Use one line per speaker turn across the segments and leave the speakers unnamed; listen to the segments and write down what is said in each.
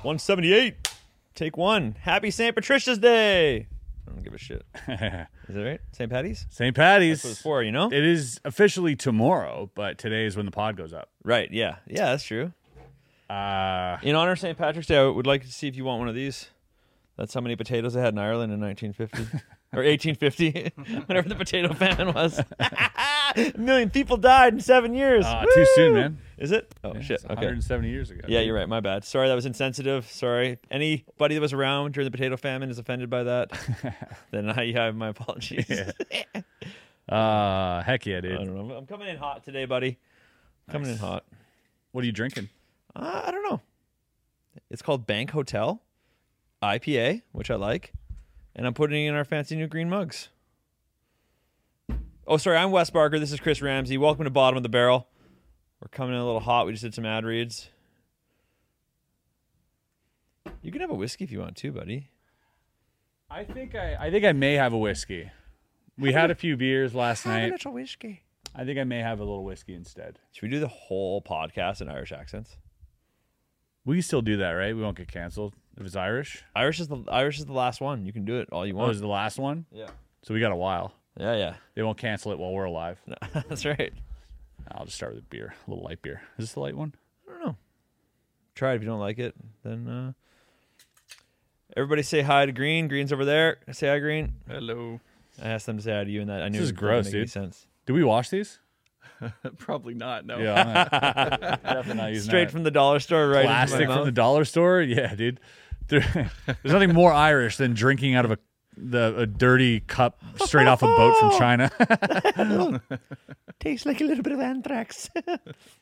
178. Take one. Happy St. Patricia's Day. I don't give a shit. Is it right? St. Patty's?
St. Patty's.
That's what it's for, you know?
It is officially tomorrow, but today is when the pod goes up.
Right, yeah. Yeah, that's true. In honor of St. Patrick's Day, I would like to see if you want one of these. That's how many potatoes they had in Ireland in 1950. Or 1850, whenever the potato famine was. 1 million people died in 7 years.
Too soon, man.
Is it? Oh,
Yeah,
shit.
it's
Okay.
170 years ago.
Yeah, you're right. My bad. Sorry, that was insensitive. Sorry. Anybody that was around during the potato famine is offended by that. Then I have my apologies.
Yeah. Heck yeah,
I
dude.
don't know. I'm coming in hot today, buddy. Coming in hot.
What are you drinking?
I don't know. It's called Bank Hotel IPA, which I like. And I'm putting it in our fancy new green mugs. Oh, sorry. I'm Wes Barker. This is Chris Ramsey. Welcome to Bottom of the Barrel. We're coming in a little hot. We just did some ad reads. You can have a whiskey if you want to, buddy.
I think I may have a whiskey. We had a few beers last night.
Have a little whiskey.
I think I may have a little whiskey instead.
Should we do the whole podcast in Irish accents?
We can still do that, right? We won't get canceled if it's Irish.
Irish is the last one. You can do it all you
Oh,
want.
is the last one?
Yeah.
So we got a while.
Yeah.
They won't cancel it while we're alive.
That's right.
I'll just start with a beer, a little light beer. Is this the light one?
I don't know. Try it. If you don't like it, then everybody say hi to Green. Green's over there. Say hi, Green.
Hello.
I asked them to say hi to you, and that I knew
This is
it wouldn't
gross,
make any
dude.
sense.
Did we wash these?
Probably not. No.
Yeah, I'm definitely not using
Straight
that.
from the dollar store, right
Plastic
into my
from the
mouth.
dollar store. Yeah, dude. There's nothing more Irish than drinking out of a dirty cup straight off a boat from China.
Tastes like a little bit of anthrax.
Oh,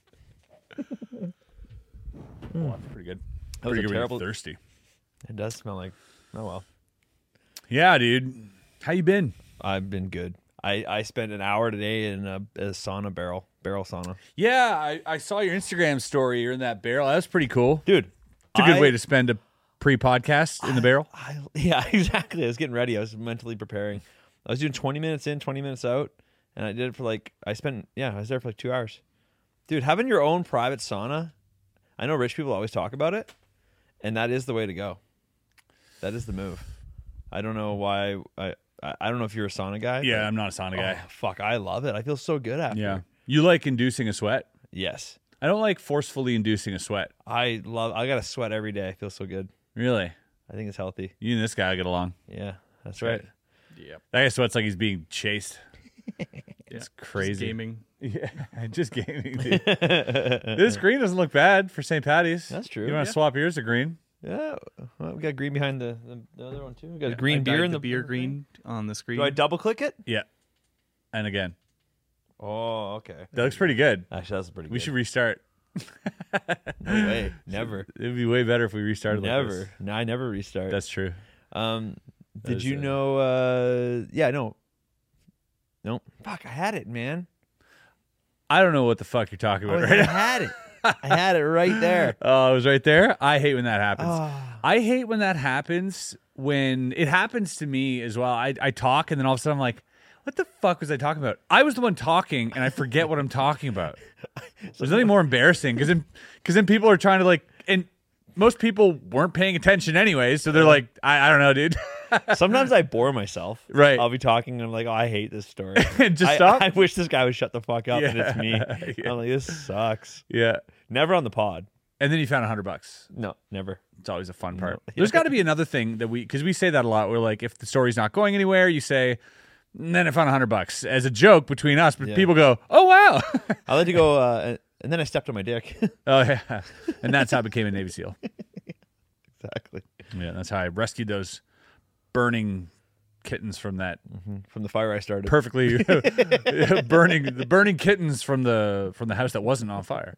that's pretty good.
That was
Pretty
a
good when
terrible-
you're thirsty.
It does smell like. Oh well.
Yeah, dude. How you been?
I've been good. I spent an hour today in a sauna barrel sauna.
Yeah, I saw your Instagram story. You're in that barrel. That was pretty cool.
Dude,
It's a good way to spend a pre-podcast in the barrel.
Yeah, exactly. I was getting ready. I was mentally preparing. I was doing 20 minutes in, 20 minutes out, and I did it for I was there for like 2 hours. Dude, having your own private sauna, I know rich people always talk about it, and that is the way to go. That is the move. I don't know why. I don't know if you're a sauna guy.
Yeah,
but-
I'm not a sauna guy.
Oh, fuck, I love it. I feel so good after.
Yeah. You like inducing a sweat?
Yes.
I don't like forcefully inducing a sweat.
I got to sweat every day. I feel so good.
Really?
I think it's healthy.
You and this guy get along.
Yeah, that's right.
Yep.
That guy sweats like he's being chased.
Yeah.
It's crazy.
Just gaming.
Yeah, just gaming. Dude. This green doesn't look bad for St. Patty's.
That's true.
You want to swap yours to green?
Yeah, well, we got green behind the other one too. We got
Yeah,
green
I
beer
dyed
in
the beer green on the screen.
Do I double click it?
Yeah. And again.
Oh, okay.
That looks pretty good.
Actually, that's pretty good.
We should restart.
No way. Never.
It'd be way better if we restarted like
Never.
this.
No, I never restart.
That's true.
Did
is
you
a-
know? Yeah, no. No. Fuck, I had it, man.
I don't know what the fuck you're talking about
I
right now.
had it. I had it right there.
Oh, it was right there. I hate when that happens.
Ah.
I hate when that happens. When it happens to me as well. I talk and then all of a sudden I'm like, what the fuck was I talking about? I was the one talking and I forget what I'm talking about. There's nothing more embarrassing because then people are trying to and most people weren't paying attention anyways, so they're like, I don't know, dude.
Sometimes I bore myself.
Right.
I'll be talking and I'm like, oh, I hate this story.
Just stop.
I wish this guy would shut the fuck up and it's me.
Yeah.
I'm like, this sucks.
Yeah.
Never on the pod.
And then you found $100.
No, never.
It's always a fun part.
No.
There's got to be another thing that because we say that a lot. We're like, if the story's not going anywhere, you say, and then I found $100 as a joke between us, but
Yeah.
people go, oh, wow.
I let you go, and then I stepped on my dick.
Oh, yeah. And that's how I became a Navy SEAL.
Exactly.
Yeah, that's how I rescued those burning kittens from that
From the fire I started.
perfectly burning kittens from the house that wasn't on fire.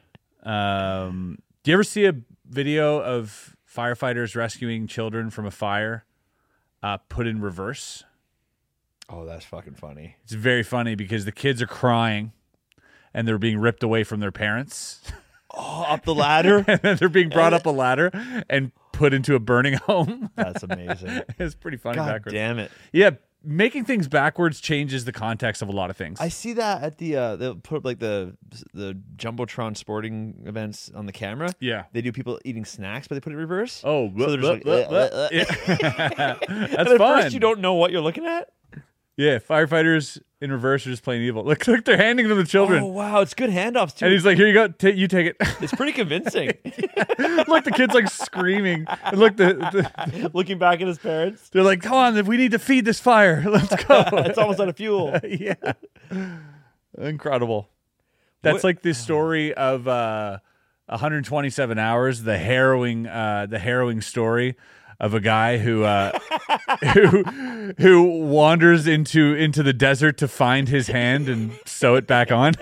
Do you ever see a video of firefighters rescuing children from a fire put in reverse?
Oh, that's fucking funny.
It's very funny because the kids are crying and they're being ripped away from their parents.
Oh, up the ladder?
And then they're being brought up a ladder and put into a burning home.
That's amazing.
It's pretty funny
God
backwards.
damn it.
Yeah, making things backwards changes the context of a lot of things.
I see that at the they'll put up like the Jumbotron sporting events on the camera.
Yeah.
They do people eating snacks, but they put it in reverse.
Oh,
so they're just like,
Yeah.
and
That's
at
fun.
first you don't know what you're looking at.
Yeah, firefighters in reverse are just plain evil. Look, they're handing them the children.
Oh wow, it's good handoffs too.
And he's like, here you go, you take it.
It's pretty convincing.
Look, the kid's like screaming. And look,
Looking back at his parents,
they're like, come on, we need to feed this fire. Let's go.
it's almost out of fuel.
Yeah. Incredible. That's
What-
like the story of 127 Hours, the harrowing story of a guy who who wanders into the desert to find his hand and sew it back on.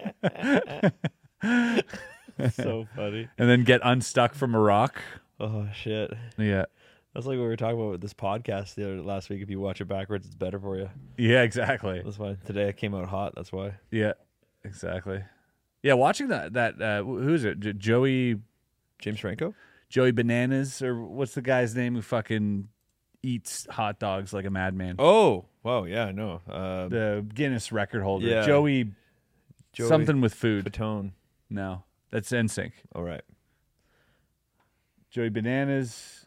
So funny.
And then get unstuck from a rock.
Oh shit.
Yeah.
That's like what we were talking about with this podcast last week. If you watch it backwards, it's better for you.
Yeah, exactly.
That's why today I came out hot. That's why.
Yeah, exactly. Yeah, watching that who is it? Joey Bananas, or what's the guy's name who fucking eats hot dogs like a madman?
Oh, wow. Yeah, I know.
The Guinness record holder.
Yeah.
Joey something with food.
Fatone.
No, that's NSYNC.
All right.
Joey Bananas.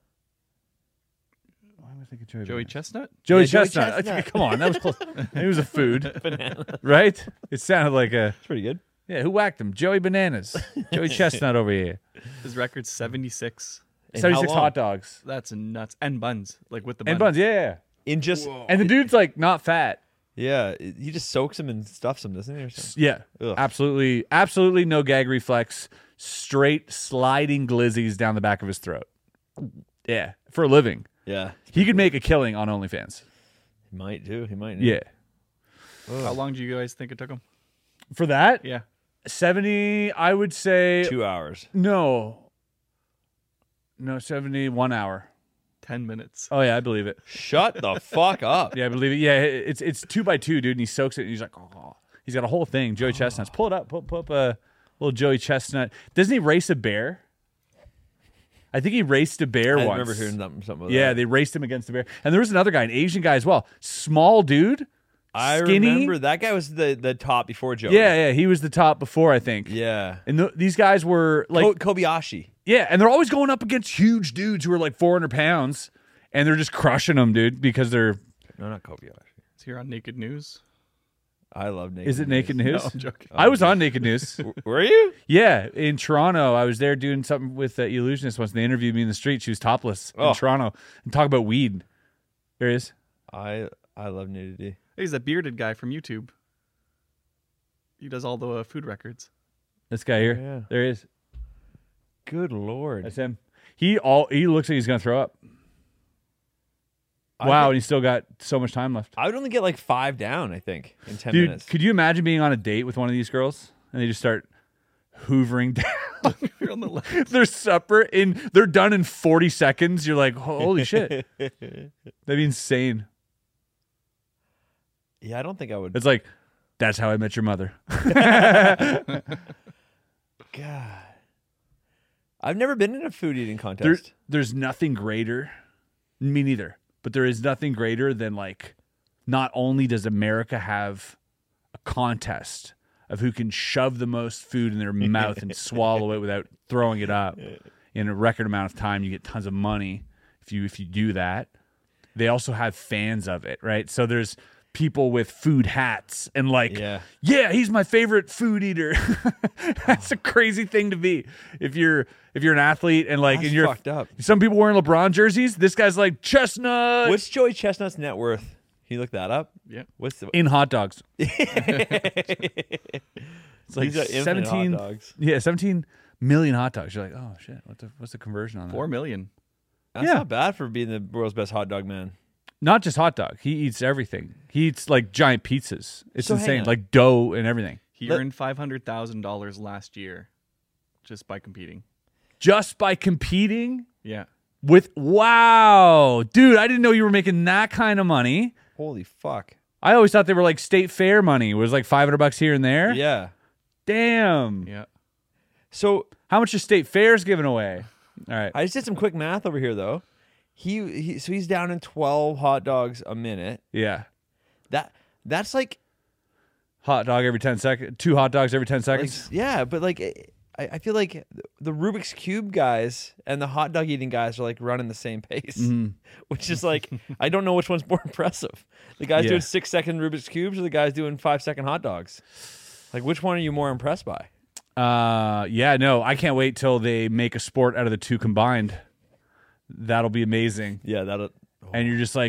Why am I thinking Joey?
Joey
Bananas?
Chestnut?
Joey
Yeah, Joey
Chestnut.
Chestnut.
Come on, that was close. It was a food,
Banana.
right? It sounded like a
It's pretty good.
yeah. Who whacked him? Joey Bananas. Joey Chestnut over here.
His record's 76.
And
76
how long?
hot dogs
That's nuts. And buns. Like with the
and buns. Yeah.
In just
And the dude's like not fat.
yeah, he just soaks them and stuffs them, doesn't he? Or something?
Yeah,
Ugh.
absolutely no gag reflex. Straight sliding glizzies down the back of his throat. Yeah, for a living.
Yeah,
He could make a killing on OnlyFans.
he might do. He might.
Yeah,
How long do you guys think it took him?
for that
Yeah.
70, I would say
2 hours.
no, 71 hour.
10 minutes.
Oh yeah, I believe it.
Shut the fuck up.
Yeah, I believe it. Yeah, it's 2x2, dude, and he soaks it, and he's like, oh, he's got a whole thing. Joey Chestnuts. Pull it up. Pull up a little Joey Chestnut. Doesn't he race a bear? I think he raced a bear
I
once.
remember hearing something about
Yeah,
that.
they raced him against the bear. And there was another guy, an Asian guy as well. Small dude.
I
skinny.
remember that guy was the top before Joey.
Yeah, he was the top before, I think.
Yeah.
And these guys were like,
Kobayashi.
yeah, and they're always going up against huge dudes who are like 400 pounds, and they're just crushing them, dude, because they're.
No, not Kobayashi.
It's here on Naked News.
I love Naked
Is it Naked News?
No, I'm joking.
I was on Naked News.
Were you?
Yeah, in Toronto. I was there doing something with Illusionist once. And they interviewed me in the street. She was topless
Oh.
in Toronto and talk about weed. There he is.
I love nudity.
He's that bearded guy from YouTube. He does all the food records.
This guy here.
Yeah.
There he is.
Good lord.
That's him. He looks like he's gonna throw up. Wow, and he's still got so much time left.
I would only get like 5 down, I think, in 10
Dude,
minutes.
could you imagine being on a date with one of these girls and they just start hoovering down
You're on the left.
their supper they're done in 40 seconds? You're like, holy shit. That'd be insane.
Yeah, I don't think I would.
It's like, that's how I met your mother.
God. I've never been in a food eating contest.
There's nothing greater. Me neither. But there is nothing greater than like, not only does America have a contest of who can shove the most food in their mouth and swallow it without throwing it up in a record amount of time. You get tons of money if you do that. They also have fans of it, right? So there's people with food hats and like, yeah, he's my favorite food eater. That's a crazy thing to be if you're an athlete and like,
That's
and you're
fucked up.
Some people wearing LeBron jerseys. This guy's like Chestnut.
What's Joey Chestnut's net worth? Can you look that up?
Yeah.
What's the
in hot dogs? It's like
He's got infinite
17
hot dogs.
Yeah, 17 million hot dogs. You're like, oh shit, what's the conversion on that?
4 million.
That's
Yeah.
not bad for being the world's best hot dog man.
Not just hot dog. He eats everything. He eats like giant pizzas. It's
So hang
insane.
on.
Like dough and everything.
He
Let-
earned $500,000 last year just by competing.
Just by competing
Yeah.
with wow. Dude, I didn't know you were making that kind of money.
Holy fuck.
I always thought they were like state fair money. It was like $500 here and there.
Yeah.
Damn.
Yeah.
So
How much is state fairs giving away? All right.
I just did some quick math over here, though. So he's down in 12 hot dogs a minute.
Yeah.
That's like
Hot dog every 10 seconds. 2 hot dogs every 10 seconds.
yeah, but like I feel like the Rubik's Cube guys and the hot dog eating guys are like running the same pace, which is like, I don't know which one's more impressive. The guys doing 6-second Rubik's Cubes or the guys doing 5-second hot dogs? Like, which one are you more impressed by?
Yeah, no, I can't wait till they make a sport out of the 2 combined. That'll be amazing.
Yeah, that'll.
And you're just like,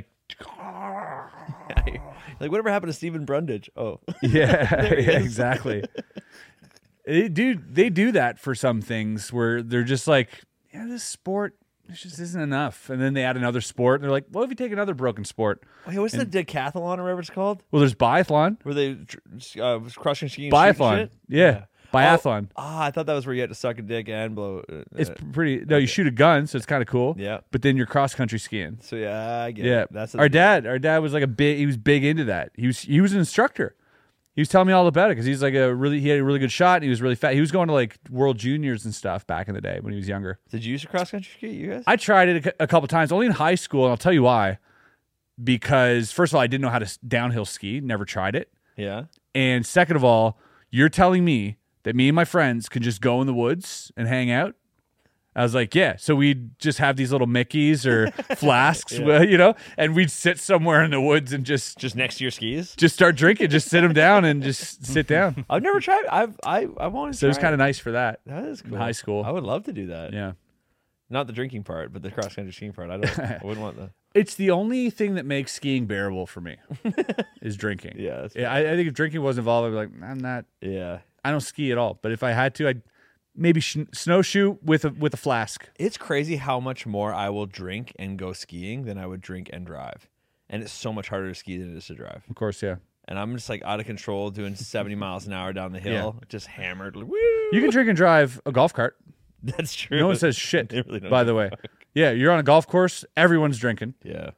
like, whatever happened to Stephen Brundage? Oh.
yeah, exactly. They do that for some things where they're just like, yeah, this sport, this just isn't enough. And then they add another sport, and they're like, what if you take another broken sport?
Wait, what's the decathlon or whatever it's called?
Well, there's biathlon.
Where they crushing skiing?
Biathlon.
Shit?
Yeah. Biathlon.
I thought that was where you had to suck a dick and blow.
It's pretty. No, you shoot a gun, so it's kind of cool.
Yeah.
But then you're cross country skiing.
So yeah, I get
Yeah.
it. That's
Our dad was like he was big into that. He was an instructor. He was telling me all about it because he's like he had a really good shot and he was really fat. He was going to like World Juniors and stuff back in the day when he was younger.
Did you use a cross country ski, you guys?
I tried it a couple times, only in high school, and I'll tell you why. Because first of all, I didn't know how to downhill ski, never tried it.
Yeah.
And second of all, you're telling me that me and my friends could just go in the woods and hang out? I was like, yeah. So we'd just have these little Mickeys or flasks, and we'd sit somewhere in the woods and just
next to your skis.
Just start drinking, just sit them down and just sit down.
I've never tried. I've always.
So it was kind of nice for that.
That is cool.
In high school,
I would love to do that.
Yeah.
Not the drinking part, but the cross country skiing part. I wouldn't want that.
It's the only thing that makes skiing bearable for me is drinking.
Yeah.
I think if drinking wasn't involved, I'd be like, I'm not.
Yeah.
I don't ski at all. But if I had to, I'd maybe snowshoe with a flask.
It's crazy how much more I will drink and go skiing than I would drink and drive. And it's so much harder to ski than it is to drive.
Of course, yeah.
And I'm just like out of control doing 70 miles an hour down the hill, just hammered. Like, woo!
You can drink and drive a golf cart.
That's true.
No one says shit,
really
by the way. Yeah, you're on a golf course. Everyone's drinking.
Yeah.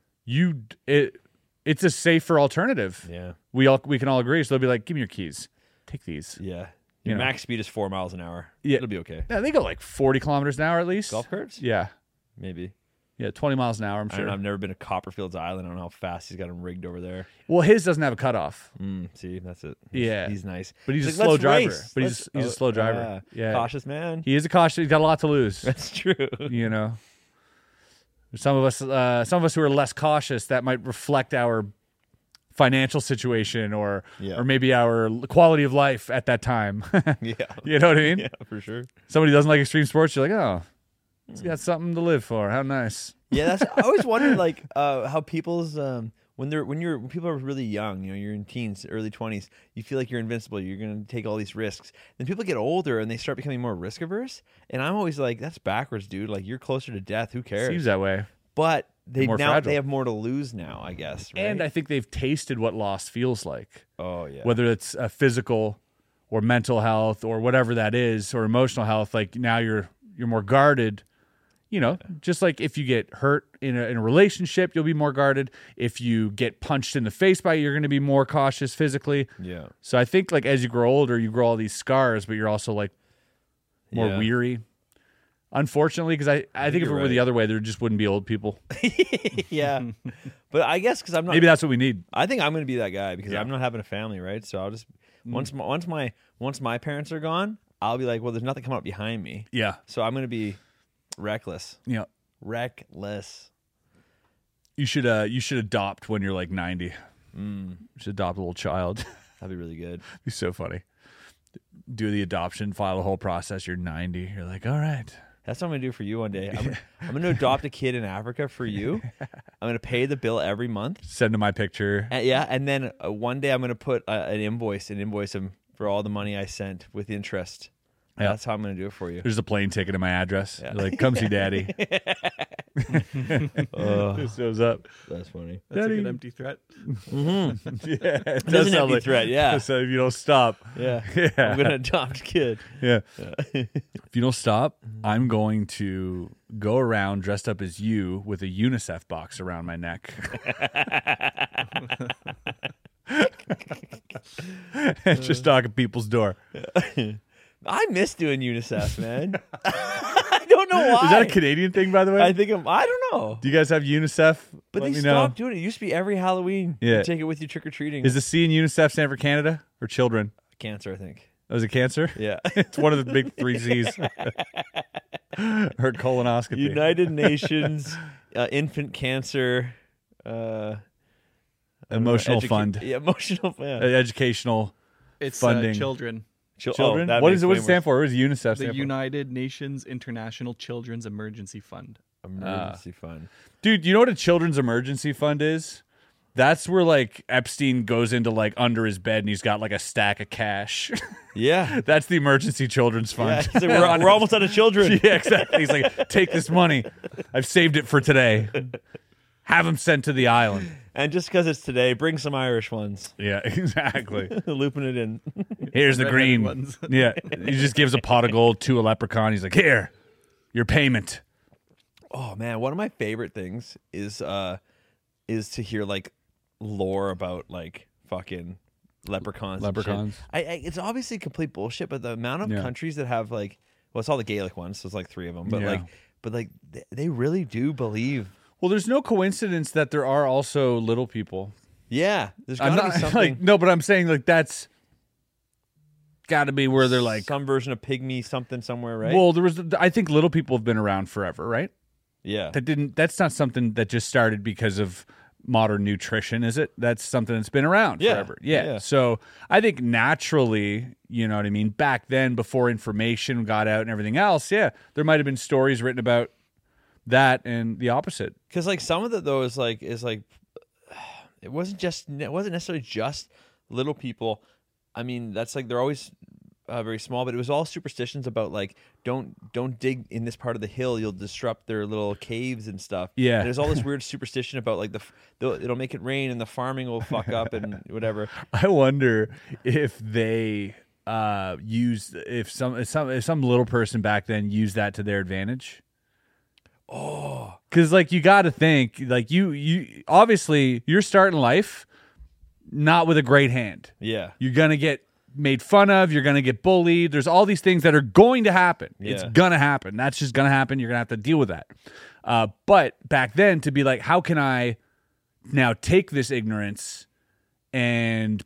It's a safer alternative.
Yeah.
We can all agree. So they'll be like, give me your keys. Take these.
Yeah. Your max speed is 4 miles an hour.
Yeah.
It'll be okay.
Yeah, they go like 40 kilometers an hour at least.
Golf carts?
Yeah.
Maybe.
Yeah, 20 miles an hour, I'm
I
sure.
don't know, I've never been to Copperfield's Island. I don't know how fast he's got him rigged over there.
Well, his doesn't have a cutoff.
See, that's it.
Yeah.
He's nice.
But he's a
like,
slow
"Let's
driver.
race.
But
Let's-"
he's a slow driver. Yeah.
Cautious man.
He is a cautious. He's got a lot to lose.
That's true.
You know. Some of us who are less cautious, that might reflect our financial situation or maybe our quality of life at that time.
Yeah.
You know what I mean?
Yeah, for sure.
Somebody doesn't like extreme sports, you're like, oh, he's got something to live for. How nice.
Yeah, I always wondered like how people's when people are really young, you're in teens, early 20s, you feel like you're invincible, you're going to take all these risks. Then people get older and they start becoming more risk averse, and I'm always like, that's backwards, dude. Like, you're closer to death, who cares?
Seems that way.
But they
fragile.
have more to lose now, I guess, right?
And I think they've tasted what loss feels like.
Oh, yeah.
Whether it's physical or mental health or whatever that is, or emotional health, like now you're more guarded. Just like if you get hurt in a relationship, you'll be more guarded. If you get punched in the face by it, you're going to be more cautious physically.
Yeah.
So I think like as you grow older, you grow all these scars, but you're also like more weary. Unfortunately, because I think if it were the other way, there just wouldn't be old people.
Yeah. But I guess because I'm not.
Maybe that's what we need.
I think I'm going to be that guy because I'm not having a family, right? So I'll just once my parents are gone, I'll be like, well, there's nothing coming up behind me.
Yeah.
So I'm going to be reckless.
Yeah.
Reckless.
You should adopt when you're like 90. You should adopt a little child.
That'd be really good.
Be so funny. Do the adoption, file the whole process. You're 90. You're like, all right.
That's what I'm going to do for you one day. I'm going to adopt a kid in Africa for you. I'm going to pay the bill every month.
Send him my picture.
And then one day I'm going to put an invoice him for all the money I sent with interest. Yeah. That's how I'm going to do it for you.
There's a plane ticket in my address. Yeah. You're like, come see Daddy. Just shows up.
That's funny.
That's
Daddy.
a good empty threat.
Mm-hmm. Yeah, it
does an empty
like,
threat. Yeah.
So if you don't stop,
yeah. I'm going to adopt a kid.
Yeah. If you don't stop, I'm going to go around dressed up as you with a UNICEF box around my neck. And just knock at people's door.
I miss doing UNICEF, man. I don't know why.
Is that a Canadian thing, by the way?
I don't know.
Do you guys have UNICEF?
But
Let
they
me know.
stopped doing it. It used to be every Halloween.
Yeah.
You take it with you trick or treating.
Is the C in UNICEF stand for Canada or children?
Cancer, I think.
Oh, is it cancer?
Yeah.
It's one of the big 3 C's. Or colonoscopy.
United Nations Infant Cancer
Emotional fund.
Yeah, emotional fund.
Educational
It's
funding.
children.
children.
that
What
makes
does
way
it stand for? What does UNICEF
The
stand for?
United Nations International Children's Emergency Fund.
Emergency fund.
Dude, you know what a children's emergency fund is? That's where like Epstein goes into like under his bed and he's got like a stack of cash.
Yeah.
That's the emergency children's
Yeah,
fund.
so we're almost out of children.
Yeah, exactly. He's like, take this money. I've saved it for today. Have them sent to the island.
And just because it's today, bring some Irish ones.
Yeah, exactly.
Looping it in.
Here's the
Red-headed
green
ones.
Yeah, he just gives a pot of gold to a leprechaun. He's like, here, your payment.
Oh man, one of my favorite things is to hear like lore about like fucking leprechauns. and shit.
Leprechauns.
It's obviously complete bullshit, but the amount of
Yeah.
countries that have like, well, it's all the Gaelic ones, so it's like 3 of them. But
Yeah.
they really do believe.
Well, there's no coincidence that there are also little people.
Yeah, there's
I'm
gotta
not
be something.
like no, but I'm saying like that's got to be where they're like.
some version of pygmy something somewhere, right?
Well, there was. I think little people have been around forever, right?
yeah.
That's not something that just started because of modern nutrition, is it? That's something that's been around
Yeah.
forever. Yeah.
Yeah.
So I think naturally, you know what I mean. Back then, before information got out and everything else, yeah, there might have been stories written about that and the opposite.
Because like some of it though is like it wasn't necessarily just little people. I mean, that's like they're always very small, but it was all superstitions about like don't dig in this part of the hill, you'll disrupt their little caves and stuff.
Yeah.
And there's all this weird superstition about like it'll make it rain and the farming will fuck up and whatever.
I wonder if they if some little person back then used that to their advantage. Oh, because like you got to think like you obviously you're starting life not with a great hand.
Yeah.
You're gonna get made fun of. You're gonna get bullied. There's all these things that are going to happen. It's
Yeah.
gonna happen. That's just gonna happen. You're gonna have to deal with that. But back then, to be like, how can I now take this ignorance and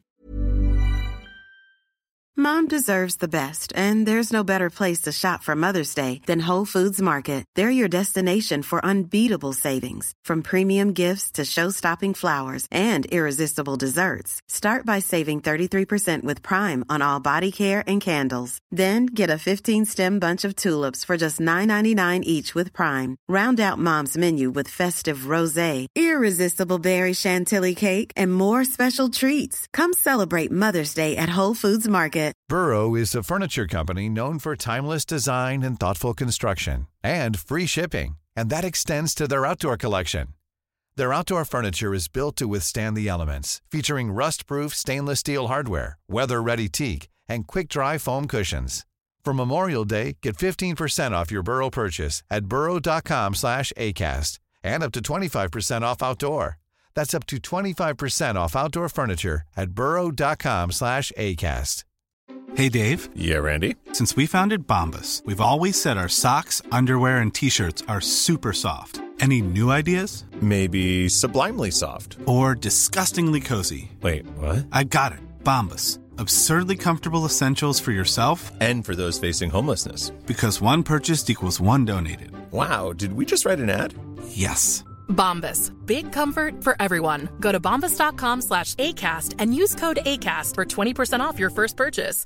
Mom deserves the best, and there's no better place to shop for Mother's Day than Whole Foods Market. They're your destination for unbeatable savings, from premium gifts to show-stopping flowers and irresistible desserts. Start by saving 33% with Prime on all body care and candles. Then get a 15-stem bunch of tulips for just $9.99 each with Prime. Round out Mom's menu with festive rosé, irresistible berry chantilly cake, and more special treats. Come celebrate Mother's Day at Whole Foods Market.
Burrow is a furniture company known for timeless design and thoughtful construction, and free shipping, and that extends to their outdoor collection. Their outdoor furniture is built to withstand the elements, featuring rust-proof stainless steel hardware, weather-ready teak, and quick-dry foam cushions. For Memorial Day, get 15% off your Burrow purchase at burrow.com/acast, and up to 25% off outdoor. That's up to 25% off outdoor furniture at burrow.com/acast.
Hey, Dave.
Yeah, Randy.
Since we founded Bombas, we've always said our socks, underwear, and T-shirts are super soft. Any new ideas?
Maybe sublimely soft.
Or disgustingly cozy?
Wait, what?
I got it. Bombas. Absurdly comfortable essentials for yourself
And for those facing homelessness.
because one purchased equals one donated.
Wow, did we just write an ad?
Yes.
Bombas. Big comfort for everyone. Go to bombas.com/ACAST and use code ACAST for 20% off your first purchase.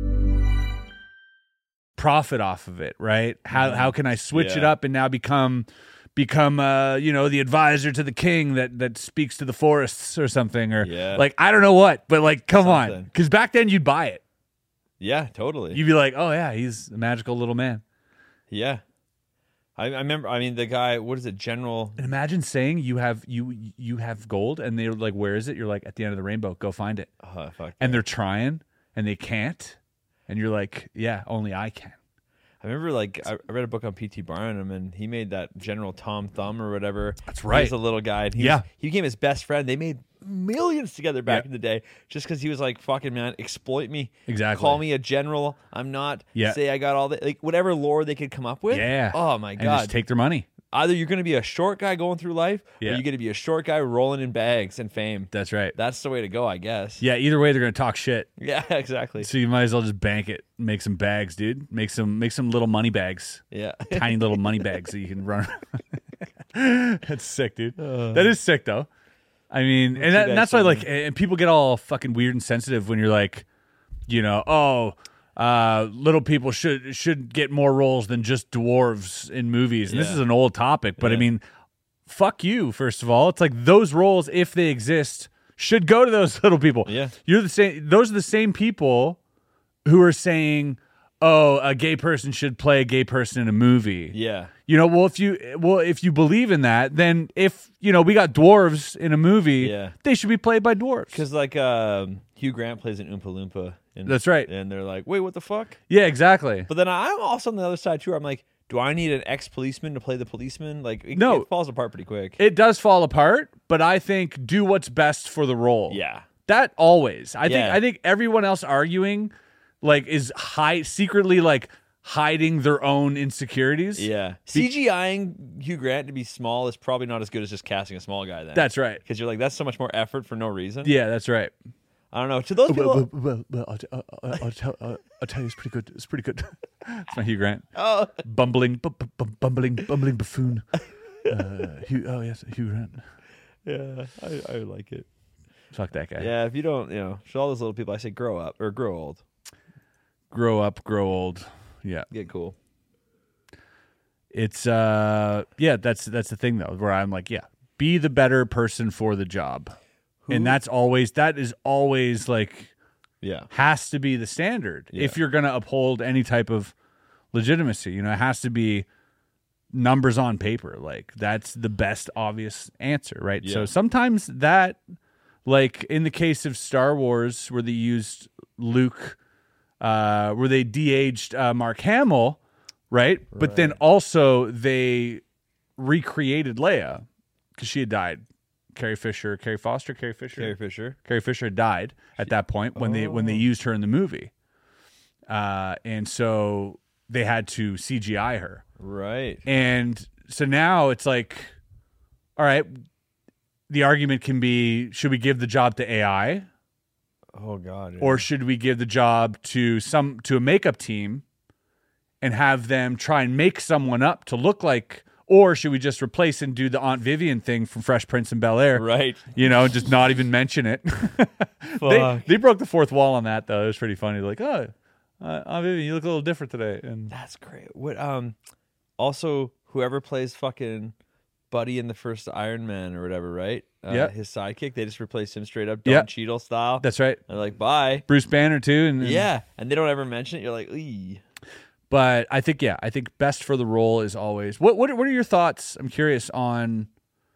profit off of it, right? How can I switch it
Yeah.
up and now become the advisor to the king that speaks to the forests or something, or
Yeah.
like I don't know what, but like come on,
Something.
because back then you'd buy it.
Yeah, totally.
You'd be like, oh yeah, he's a magical little man.
Yeah. I remember, I mean, the guy, what is it, General?
And imagine saying you have gold, and they're like, where is it? You're like, at the end of the rainbow, go find it.
Fuck.
And they're trying, and they can't, and you're like, yeah, only I can.
I remember, like, I read a book on P.T. Barnum, and he made that General Tom Thumb or whatever.
That's
He
right.
was a little guy. And he became his best friend. They made millions together back in the day just because he was like, fucking, man, exploit me.
Exactly.
Call me a general. I'm not.
Yeah.
Say I got all the, like, whatever lore they could come up with.
Yeah.
Oh, my
And
God.
just take their money.
Either you're going to be a short guy going through life, or you're going to be a short guy rolling in bags and fame.
That's right.
That's the way to go, I guess.
Yeah, either way, they're going to talk shit.
Yeah, exactly.
So you might as well just bank it. Make some bags, dude. Make some little money bags.
Yeah.
Tiny little money bags that you can run. That's sick, dude. That is sick, though. I mean, and that's why, like, and people get all fucking weird and sensitive when you're like, you know, little people should get more roles than just dwarves in movies. And this is an old topic, but I mean, fuck you, first of all. It's like those roles, if they exist, should go to those little people.
Yeah.
You're the same. Those are the same people who are saying, oh, a gay person should play a gay person in a movie.
Yeah.
You know, well, if you believe in that, then if, you know, we got dwarves in a movie, they should be played by dwarves.
Because, like, Hugh Grant plays an Oompa Loompa.
That's right.
And they're like, wait, what the fuck?
Yeah, exactly.
But then I'm also on the other side, too, where I'm like, do I need an ex-policeman to play the policeman? Like, it falls apart pretty quick.
It does fall apart, but I think do what's best for the role.
Yeah.
That always. I think everyone else arguing, like, is secretly, like, hiding their own insecurities.
Yeah. CGIing Hugh Grant to be small is probably not as good as just casting a small guy then.
That's right.
Because you're like, that's so much more effort for no reason.
Yeah, that's right.
I don't know. To those people...
Well, I'll tell you, it's pretty good. It's pretty good. It's my Hugh Grant.
Oh.
Bumbling buffoon. Hugh Grant.
Yeah, I like it.
Fuck that guy.
Yeah, if you don't, you know, to all those little people, I say grow up or grow old.
Grow up, grow old. Yeah.
Get cool.
It's that's the thing though, where I'm like, be the better person for the job. And that is always like, has to be the standard. If you're going to uphold any type of legitimacy, you know, it has to be numbers on paper. Like, that's the best obvious answer, right?
Yeah.
So sometimes that, like in the case of Star Wars, where they used Luke, where they de-aged Mark Hamill, right? But then also they recreated Leia because she had died. Carrie Fisher had died at that point when they used her in the movie, and so they had to CGI her.
Right.
And so now it's like, all right, the argument can be: should we give the job to AI?
Oh God. Yeah.
Or should we give the job to a makeup team and have them try and make someone up to look like? Or should we just replace and do the Aunt Vivian thing from Fresh Prince of Bel-Air?
Right.
You know, just not even mention it. They broke the fourth wall on that, though. It was pretty funny. They're like, oh, Aunt Vivian, you look a little different today. And
that's great. What? Also, whoever plays fucking Buddy in the first Iron Man or whatever, right? His sidekick, they just replaced him straight up Don Cheadle style.
That's right.
They're like, bye.
Bruce Banner, too. And
they don't ever mention it. You're like, eee.
But I think best for the role is always. What are your thoughts? I'm curious on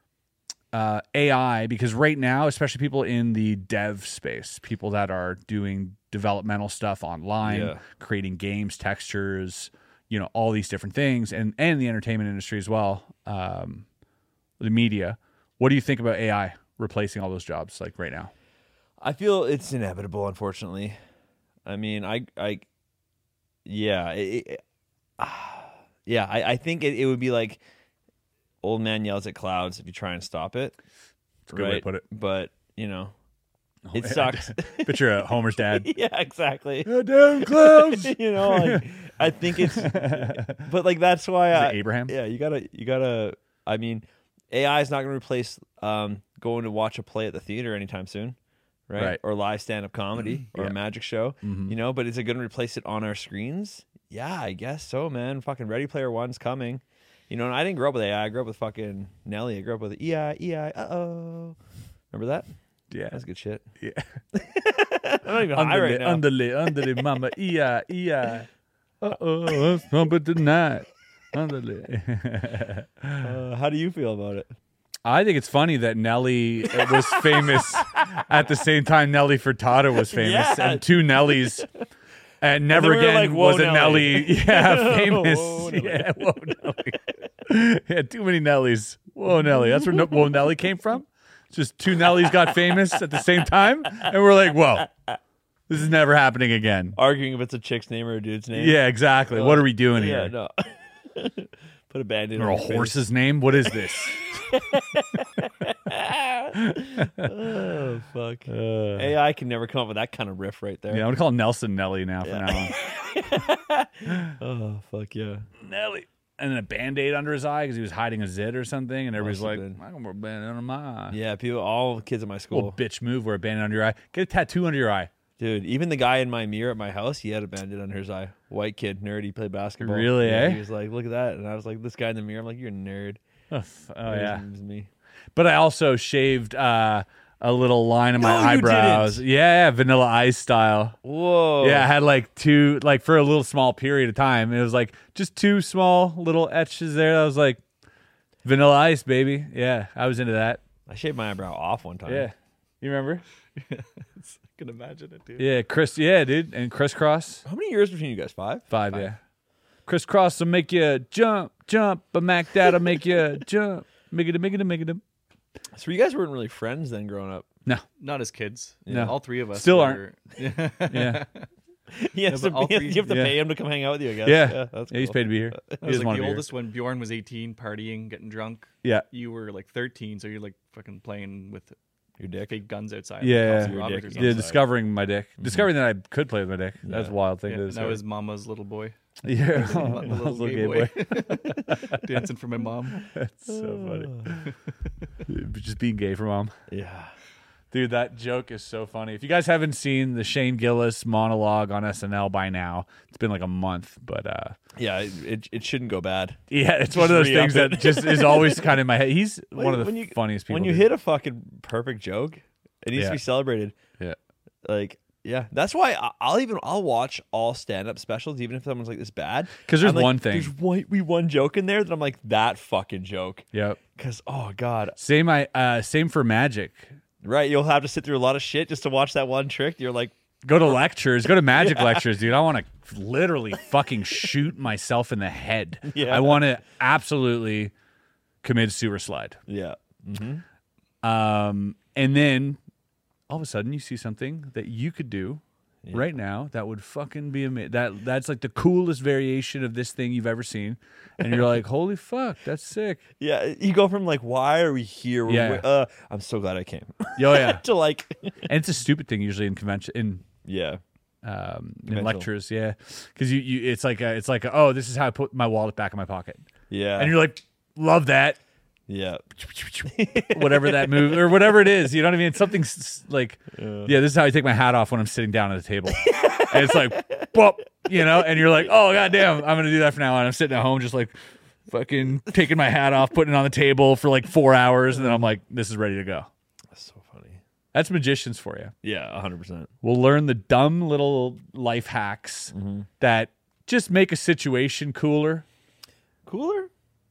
AI, because right now, especially people in the dev space, people that are doing developmental stuff online, creating games, textures, you know, all these different things, and the entertainment industry as well, the media. What do you think about AI replacing all those jobs like right now?
I feel it's inevitable, unfortunately. I mean, I think it would be like old man yells at clouds if you try and stop it.
That's a good way to put it.
But, you know, it sucks.
Picture a Homer's dad.
Yeah, exactly.
Damn clouds.
You know, like, I think it's, but like that's why
Abraham.
Yeah, you gotta. I mean, AI is not going to replace going to watch a play at the theater anytime soon. Right? Or live stand-up comedy or a magic show, you know, but is it going to replace it on our screens? Yeah, I guess so, man. Fucking Ready Player One's coming. You know, and I didn't grow up with AI. I grew up with fucking Nelly. I grew up with EI, uh-oh. Remember that?
Yeah.
That's good shit.
Yeah.
I'm not even high right now.
Underly, mama, EI. Uh-oh, let's pump it tonight. Underly.
How do you feel about it?
I think it's funny that Nelly was famous at the same time Nelly Furtado was famous, and two Nellies And never
then we were
again
like, "Whoa,
was a
Nelly."
Nelly. Yeah, famous.
Whoa, Nelly.
Yeah, whoa, Nelly. Yeah, too many Nellies. Whoa, Nelly. That's where Whoa, Nelly came from. It's just two Nellies got famous at the same time, and we're like, whoa, this is never happening again.
Arguing if it's a chick's name or a dude's name.
Yeah, exactly. What are we doing
Yeah,
here?
no. Put a Band-Aid
Or
on
a
your face.
horse's name? What is this?
Oh, fuck. AI can never come up with that kind of riff right there.
Yeah, I'm gonna call Nelson Nelly now from now on.
Oh, fuck yeah.
Nelly. And then a Band-Aid under his eye because he was hiding a zit or something, and everybody's
Must
like,
have been.
I can wear a Band-Aid under my eye.
Yeah, all the kids at my school.
Little bitch move, wear a Band-Aid under your eye. Get a tattoo under your eye.
Dude, even the guy in my mirror at my house, he had a Band-Aid under his eye. White kid, nerdy, played basketball.
Really,
Yeah,
eh?
He was like, look at that. And I was like, this guy in the mirror, I'm like, you're a nerd.
Oh, yeah.
It was me.
But I also shaved a little line of my
No, you
eyebrows.
didn't.
Yeah, Vanilla Ice style.
Whoa.
Yeah, I had like two, like for a little small period of time. It was like just two small little etches there. I was like, Vanilla Ice, baby. Yeah, I was into that.
I shaved my eyebrow off one time.
Yeah. You remember?
I can imagine it, dude.
Yeah, yeah, dude. And crisscross.
How many years between you guys? 5?
5, yeah. Crisscross will make you jump, but Mac Dad'll make you jump. Make it.
So you guys weren't really friends then growing up?
No.
Not as kids.
No.
All three of us
Still
were-
Yeah.
He has
but all
you
three-
have to
yeah.
pay him to come hang out with you, I guess.
Yeah.
That's
He's
cool.
paid to be here.
I
He
was
doesn't
like
want
the
to be
oldest when Bjorn was 18, partying, getting drunk.
here.
You were like 13, so you're like fucking playing with
Your dick.
fake guns outside.
Yeah.
Kelsey
Your
Roberts
dick
or
is
Yeah.
something.
Discovering my dick. Discovering that I could play with my dick. That's a wild thing
Yeah,
to
and I
discover.
was Mama's little boy.
Yeah.
Little gay boy. Dancing for my mom.
That's so funny. Just being gay for mom.
Yeah.
Dude, that joke is so funny. If you guys haven't seen the Shane Gillis monologue on SNL by now, it's been like a month, but
Yeah, it shouldn't go bad.
yeah, it's one of those
re-up
things that
it.
just is always kind of in my head. He's one of
When
the
you-
funniest people.
When you
dude.
hit a fucking perfect joke, it needs
Yeah.
to be celebrated.
Yeah.
Like, yeah, that's why I'll watch all stand-up specials, even if someone's like this bad.
'Cause there's
I'm like,
one thing.
There's one joke in there that I'm like, that fucking joke.
Yep.
Because oh god,
Same for magic.
right? You'll have to sit through a lot of shit just to watch that one trick. You're like,
Go to lectures. Go to magic lectures, dude. I want to literally fucking shoot myself in the head.
Yeah.
I want to absolutely commit suicide.
yeah,
And then all of a sudden you see something that you could do right now that would fucking be amazing. That's like the coolest variation of this thing you've ever seen. And you're like, holy fuck, that's sick.
yeah. You go from like, why are we here?
Yeah.
I'm so glad I came.
Oh, yeah.
to like,
And it's a stupid thing usually in convention, in
yeah,
in lectures, yeah, because you it's like oh, this is how I put my wallet back in my pocket,
yeah,
and you're like, love that,
yeah.
whatever that move or whatever it is, you know what I mean? It's something like, yeah, this is how I take my hat off when I'm sitting down at the table, and it's like, bop, you know, and you're like, oh goddamn, I'm gonna do that from now on. I'm sitting at home just like fucking taking my hat off, putting it on the table for like 4 hours, and then I'm like, this is ready to go.
That's so funny.
That's magicians for you.
Yeah, 100%.
We'll learn the dumb little life hacks that just make a situation cooler,
Cooler.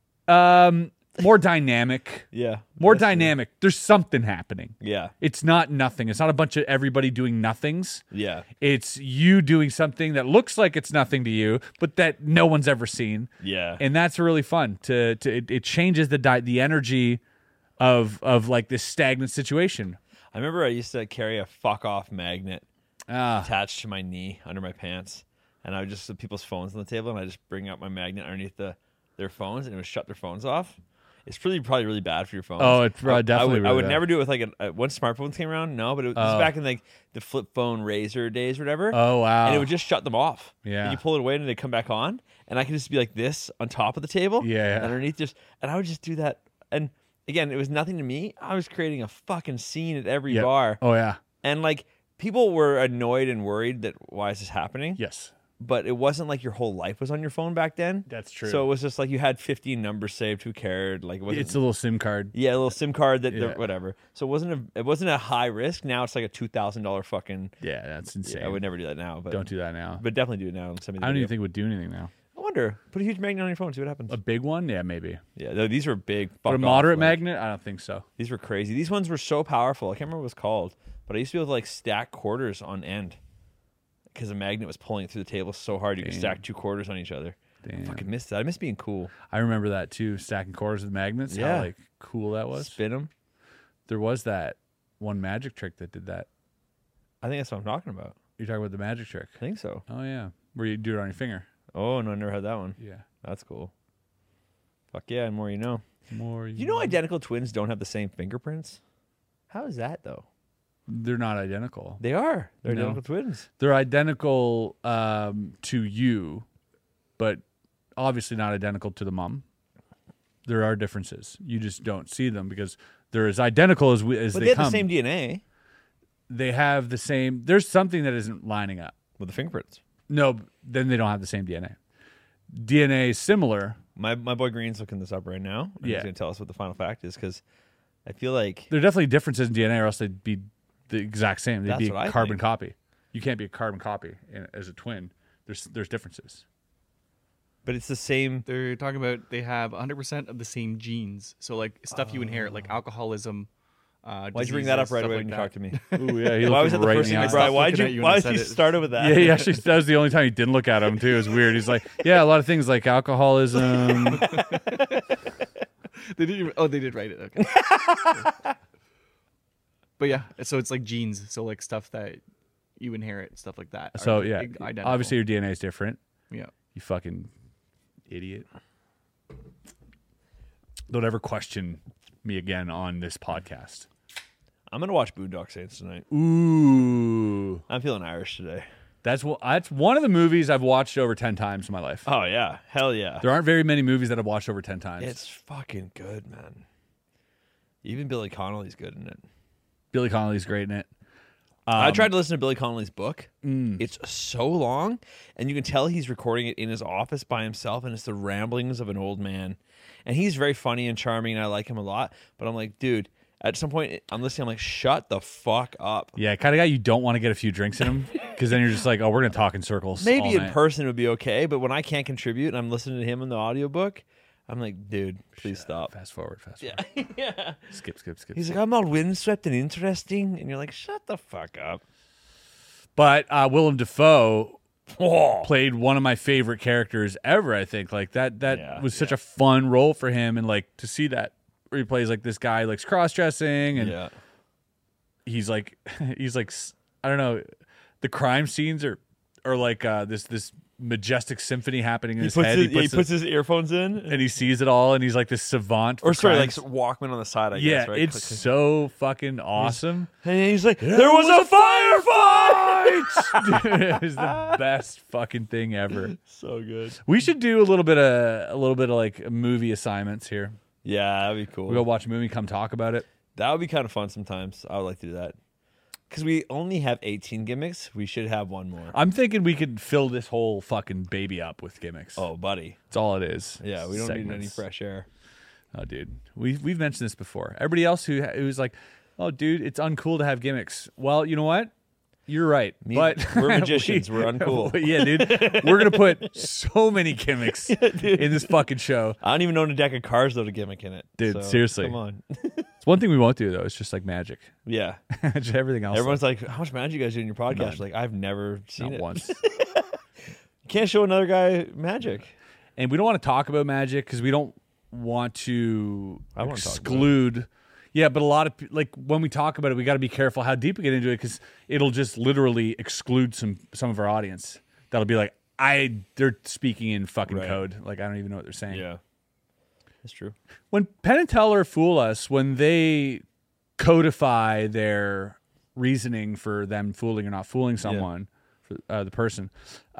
more dynamic,
Yeah,
more
that's true.
dynamic. There's something happening.
Yeah,
It's not nothing. It's not a bunch of everybody doing nothings.
yeah,
It's you doing something that looks like it's nothing to you, but that no one's ever seen.
yeah.
And that's really fun. It changes the energy of like this stagnant situation.
I remember I used to carry a fuck off magnet
Ah,
attached to my knee under my pants, and I would just have people's phones on the table, and I just bring out my magnet underneath their phones, and it would shut their phones off. It's probably really bad for your phones.
Oh, it's definitely
I would
really bad.
never do it with like once smartphones came around. No, but it was this is back in like the flip phone Razor days or whatever.
Oh, wow.
And it would just shut them off.
Yeah.
And you pull it away, and they come back on, and I could just be like this on top of the table.
Yeah.
And underneath and I would just do that. And again, it was nothing to me. I was creating a fucking scene at every
Yep.
bar.
Oh yeah.
And like people were annoyed and worried that why is this happening?
Yes.
But it wasn't like your whole life was on your phone back then.
That's true.
So it was just like you had 15 numbers saved. Who cared? Like it wasn't,
It's a little SIM card.
yeah, a little SIM card that
Yeah.
whatever. So it wasn't a high risk. Now it's like a $2,000 fucking.
Yeah, that's insane.
Yeah, I would never do that now. But
Don't do that now.
But definitely do it now. And send me the
I don't
video.
even think it would do anything now.
I wonder. Put a huge magnet on your phone. See what happens.
A big one? Yeah, maybe.
Yeah, these were big.
But a
fuck
moderate
off, like,
magnet? I don't think so.
These were crazy. These ones were so powerful. I can't remember what it was called, but I used to be able to like stack quarters on end. because a magnet was pulling it through the table so hard you could stack 2 quarters on each other.
Damn.
I fucking missed that. I miss being cool.
I remember that too, stacking quarters with magnets.
Yeah.
How like cool that was.
Spin them.
There was that one magic trick that did that.
I think that's what I'm talking about.
You're talking about the magic trick.
I think so.
Oh yeah, where you do it on your finger.
Oh, no, I never had that one.
Yeah.
That's cool. Fuck yeah, and more you know.
More.
You know identical twins don't have the same fingerprints? How is that, though?
They're not identical.
They are. They're
No.
identical twins.
They're identical to you, but obviously not identical to the mom. There are differences. You just don't see them because they're as identical as
But
they
they have
come.
the same DNA
They have the same. There's something that isn't lining up.
with the fingerprints.
No, then they don't have the same DNA. DNA is similar.
My boy Green's looking this up right now. And
Yeah.
He's going to tell us what the final fact is because I feel like
There are definitely differences in DNA, or else they'd be the exact same. They'd
That's
be
what I
a carbon
think.
copy. You can't be a carbon copy as a twin. There's differences.
but it's the same.
They're talking about they have 100% of the same genes. So like stuff you inherit, like alcoholism.
Why'd you bring that up right away when you talked to me?
Ooh, yeah. He
Why
looked
was that the
right
first
in
thing
the
you
eye.
brought?
Looking at you when
Why
I
did
said
you
it.
started with that?
Yeah, he actually, that was the only time he didn't look at him, too. It was weird. He's like, yeah, a lot of things like alcoholism.
They didn't even, they did write it. Okay. But yeah, so it's like genes. So like stuff that you inherit, stuff like that. are,
So,
like,
yeah,
identical.
obviously your DNA is different.
Yeah.
You fucking idiot. Don't ever question me again on this podcast.
I'm going to watch Boondock Saints tonight.
Ooh.
I'm feeling Irish today.
That's one of the movies I've watched over 10 times in my life.
Oh, yeah. Hell yeah.
There aren't very many movies that I've watched over 10 times.
It's fucking good, man. Even Billy Connolly's good in it.
Billy Connolly's great in it.
I tried to listen to Billy Connolly's book. It's so long, and you can tell he's recording it in his office by himself, and it's the ramblings of an old man. And he's very funny and charming, and I like him a lot. But I'm like, dude, at some point, I'm listening, I'm like, shut the fuck up.
Yeah, kind of guy you don't want to get a few drinks in him because then you're just like, oh, we're going to talk in circles.
Maybe
all
in
night.
person it would be okay, but when I can't contribute and I'm listening to him in the audiobook, I'm like, dude, please stop.
Fast forward.
Yeah.
Skip.
He's like, I'm all windswept and interesting. And you're like, shut the fuck up.
But Willem Dafoe played one of my favorite characters ever, I think. Like that was such a fun role for him. And like to see that where he plays like this guy likes cross-dressing and he's like, I don't know, the crime scenes are like this majestic symphony happening in his head.
He puts his earphones in.
and he sees it all and he's like this savant.
Or
for
sorry, like
crimes.
Walkman on the side, I
Yeah,
guess, right?
it's so fucking awesome.
And he's like, there was a firefight!
Dude, it was the best fucking thing ever.
So good.
We should do a little bit of like movie assignments here.
Yeah, that'd be cool.
We go watch a movie, come talk about it.
That would be kind of fun sometimes. I would like to do that. Because we only have 18 gimmicks. We should have one more.
I'm thinking we could fill this whole fucking baby up with gimmicks.
Oh, buddy.
That's all it is.
Yeah, we don't need any
Segments.
fresh air.
Oh, dude, we've mentioned this before. Everybody else who's like, oh, dude, it's uncool to have gimmicks. Well, you know what? You're right. But
We're magicians. We're uncool.
Yeah, dude. We're gonna put so many gimmicks in this fucking show.
I don't even own a deck of cards without a gimmick in it.
Dude,
So,
seriously.
Come on.
It's one thing we won't do though. It's just like magic.
Yeah.
Just everything else.
Everyone's like, how much magic you guys do in your podcast?
None.
Like, I've never seen
not
it.
once.
You can't show another guy magic.
And we don't want to talk about magic because we don't want to
I wanna talk about it.
exclude. Yeah, but a lot of like when we talk about it, we got to be careful how deep we get into it because it'll just literally exclude some of our audience. That'll be like, they're speaking in fucking
Right.
code. Like I don't even know what they're saying.
Yeah. That's true.
When Penn and Teller fool us, when they codify their reasoning for them fooling or not fooling someone, for the person,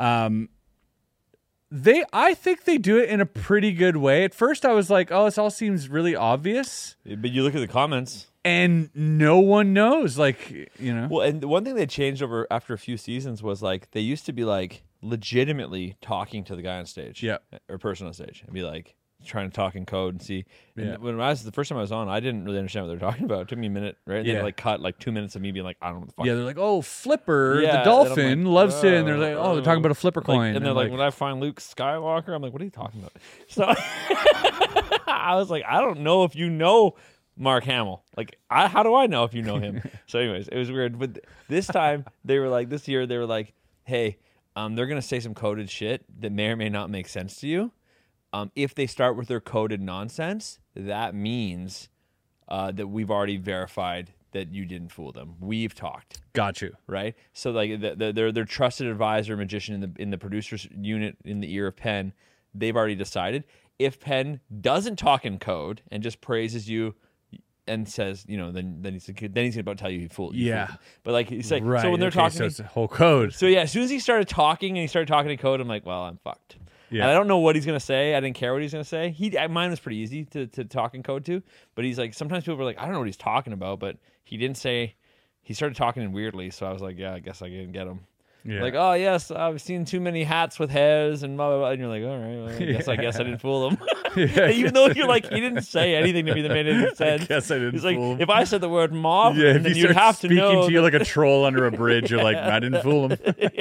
I think they do it in a pretty good way. At first, I was like, "Oh, this all seems really obvious,"
But you look at the comments.
and no one knows. Like, you know,
Well, and the one thing they changed over after a few seasons was like they used to be like legitimately talking to the guy on stage,
Yeah.
or person on stage, and be like trying to talk in code and see. And
Yeah.
when the first time I was on, I didn't really understand what they were talking about. It took me a minute, right? And
Yeah.
they like cut like 2 minutes of me being like, I don't know what the fuck.
yeah, they're like, "Oh, Flipper,
Yeah,
the
and
dolphin
I'm like,
loves to," and they're like, "Oh, they're talking about a Flipper coin,"
and they're like, when I find Luke Skywalker, I'm like, what are you talking about? So I was like, I don't know if you know Mark Hamill. Like, how do I know if you know him? So anyways, it was weird. But this time, this year, they were like, hey, they're going to say some coded shit that may or may not make sense to you. If they start with their coded nonsense, that means that we've already verified that you didn't fool them. We've talked.
Got you.
Right? So like their trusted advisor, magician in the producer's unit in the ear of Penn, they've already decided. If Penn doesn't talk in code and just praises you and says, then he's going to tell you he fooled you.
Yeah.
Fooled him. But like he's like,
Right.
so when they're talking,
so it's a whole code.
so yeah, as soon as he started talking and he started talking in code, I'm like, well, I'm fucked.
Yeah.
And I don't know what he's going to say. I didn't care what he's going to say. Mine was pretty easy to talk in code to, but he's like, sometimes people were like, I don't know what he's talking about, but he didn't say, he started talking in weirdly. So I was like, yeah, I guess I didn't get him.
Yeah.
Like, oh yes, I've seen too many hats with hairs and blah blah blah. And you're like, all right, well, I guess I didn't fool him. Even though you're like, he didn't say anything to me that made any sense.
I guess I didn't
He's
fool
like,
him.
if I said the word mob,
Yeah, if
then
he
you'd
starts
have to
speaking
know.
to you like a troll under a bridge, you're like, I didn't fool him.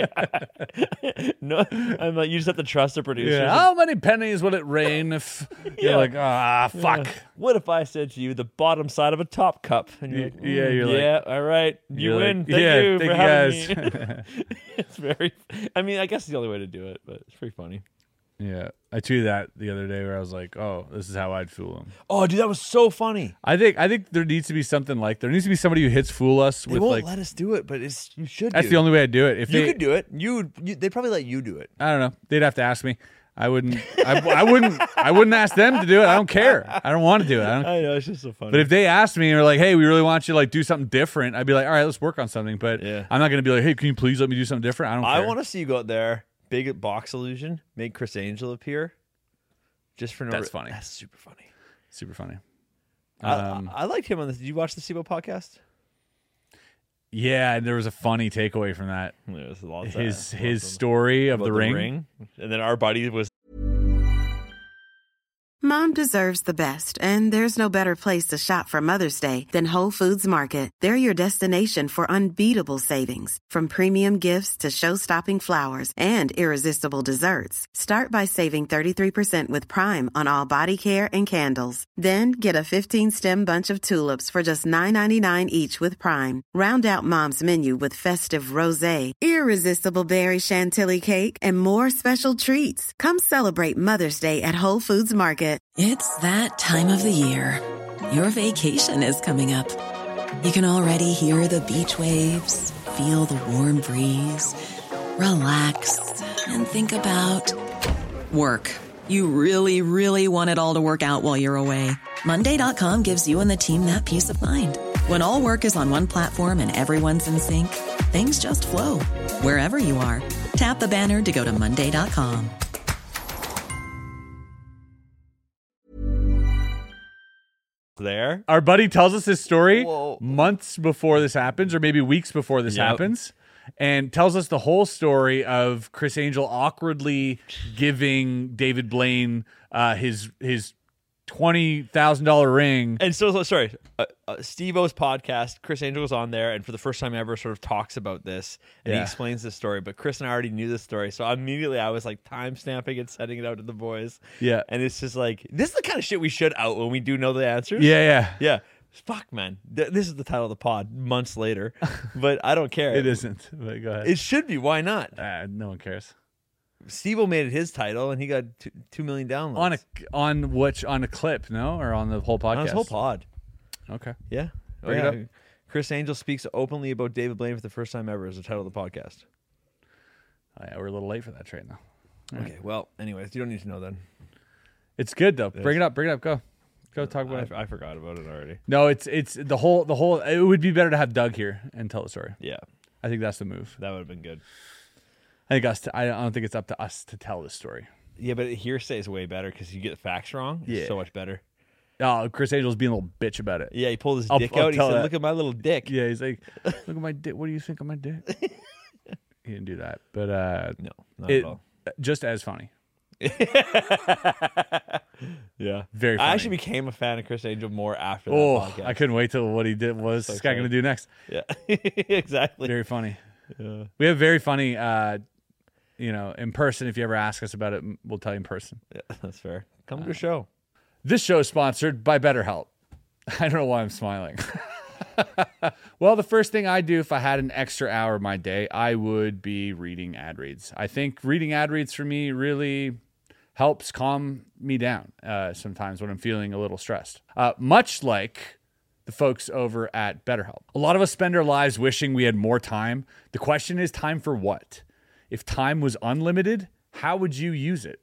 No, I'm like, you just have to trust the producers.
Yeah. How many pennies will it rain if you're like, fuck.
What if I said to you the bottom side of a top cup? And you're like,
Yeah, you're like-
yeah, all right, you
you're
win.
like,
Thank
yeah,
you
thank
for
you
having
guys.
me. It's very. I mean, I guess it's the only way to do it, but it's pretty funny.
Yeah. I tweeted that the other day where I was like, oh, this is how I'd fool him.
Oh, dude, that was so funny.
I think there needs to be something like, there needs to be somebody who hits fool us
They
with
won't
like,
let us do it, but you should.
that's the only way I'd do it. If
You
they
could do it. They'd probably let you do it.
I don't know. They'd have to ask me. I wouldn't. I wouldn't ask them to do it. I don't care. I don't want to do it.
I know, it's just so funny.
But if they asked me and were like, "Hey, we really want you to like do something different," I'd be like, "All right, let's work on something." But
Yeah.
I'm not going to be like, "Hey, can you please let me do something different?" I don't care.
I want to see you go out there, big box illusion, make Chris Angel appear, just for no.
That's funny.
That's super funny.
Super funny.
I liked him on this. Did you watch the SIBO podcast?
Yeah, and there was a funny takeaway from that.
There's lots
His story of
about
the ring.
And then our buddy was.
Mom deserves the best, and there's no better place to shop for Mother's Day than Whole Foods Market. They're your destination for unbeatable savings, from premium gifts to show-stopping flowers and irresistible desserts. Start by saving 33% with Prime on all body care and candles. Then get a 15-stem bunch of tulips for just $9.99 each with Prime. Round out Mom's menu with festive rosé, irresistible berry chantilly cake, and more special treats. Come celebrate Mother's Day at Whole Foods Market.
It's that time of the year. Your vacation is coming up. You can already hear the beach waves, feel the warm breeze, relax, and think about work. You really, really want it all to work out while you're away. Monday.com gives you and the team that peace of mind. When all work is on one platform and everyone's in sync, things just flow. Wherever you are, tap the banner to go to Monday.com.
There.
Our buddy tells us this story
Whoa.
months before this happens, or maybe weeks before this
Yep.
happens, and tells us the whole story of Chris Angel awkwardly giving David Blaine his $20,000 ring.
And so sorry, Steve-O's podcast, Chris Angel was on there, and for the first time ever sort of talks about this, and he
Yeah.
explains this story, but Chris and I already knew this story, so immediately I was like time-stamping it, sending it out to the boys.
Yeah.
And it's just like, this is the kind of shit we should out when we do know the answers.
Yeah.
Yeah. Fuck, man. This is the title of the pod months later, but I don't care.
It isn't. But go ahead.
It should be. Why not?
No one cares.
Steve-O made it his title, and he got 2 million downloads.
On a clip, no? Or on the whole podcast?
On his whole pod.
Okay.
Yeah.
Bring it up.
Chris Angel speaks openly about David Blaine for the first time ever is the title of the podcast.
Oh, yeah, we're a little late for that train, though.
Okay, well, anyways, you don't need to know then.
It's good, though. Bring it up. Go talk about it.
I forgot about it already.
No, it's the whole. It would be better to have Doug here and tell the story.
Yeah,
I think that's the move.
that would have been good.
I don't think it's up to us to tell this story.
Yeah, but hearsay is way better because you get the facts wrong. It's
Yeah.
so much better.
Oh, Chris Angel's being a little bitch about it.
Yeah, he pulled his
I'll
dick out. He
tell
said,
that.
"Look at my little dick."
Yeah, he's like, look at my dick. What do you think of my dick? He didn't do that, but
No, not at all.
just as funny.
Yeah,
Very
I
funny.
actually became a fan of Chris Angel more after that
Oh,
podcast.
I couldn't wait till what he did. What is this guy going to do next?
Yeah, exactly.
Very funny.
Yeah.
We have very funny. In person. If you ever ask us about it, we'll tell you in person.
Yeah, that's fair. Come to the show.
This show is sponsored by BetterHelp. I don't know why I'm smiling. Well, the first thing I do if I had an extra hour of my day, I would be reading ad reads. I think reading ad reads for me really helps calm me down sometimes when I'm feeling a little stressed. Much like the folks over at BetterHelp. A lot of us spend our lives wishing we had more time. The question is, time for what? If time was unlimited, how would you use it?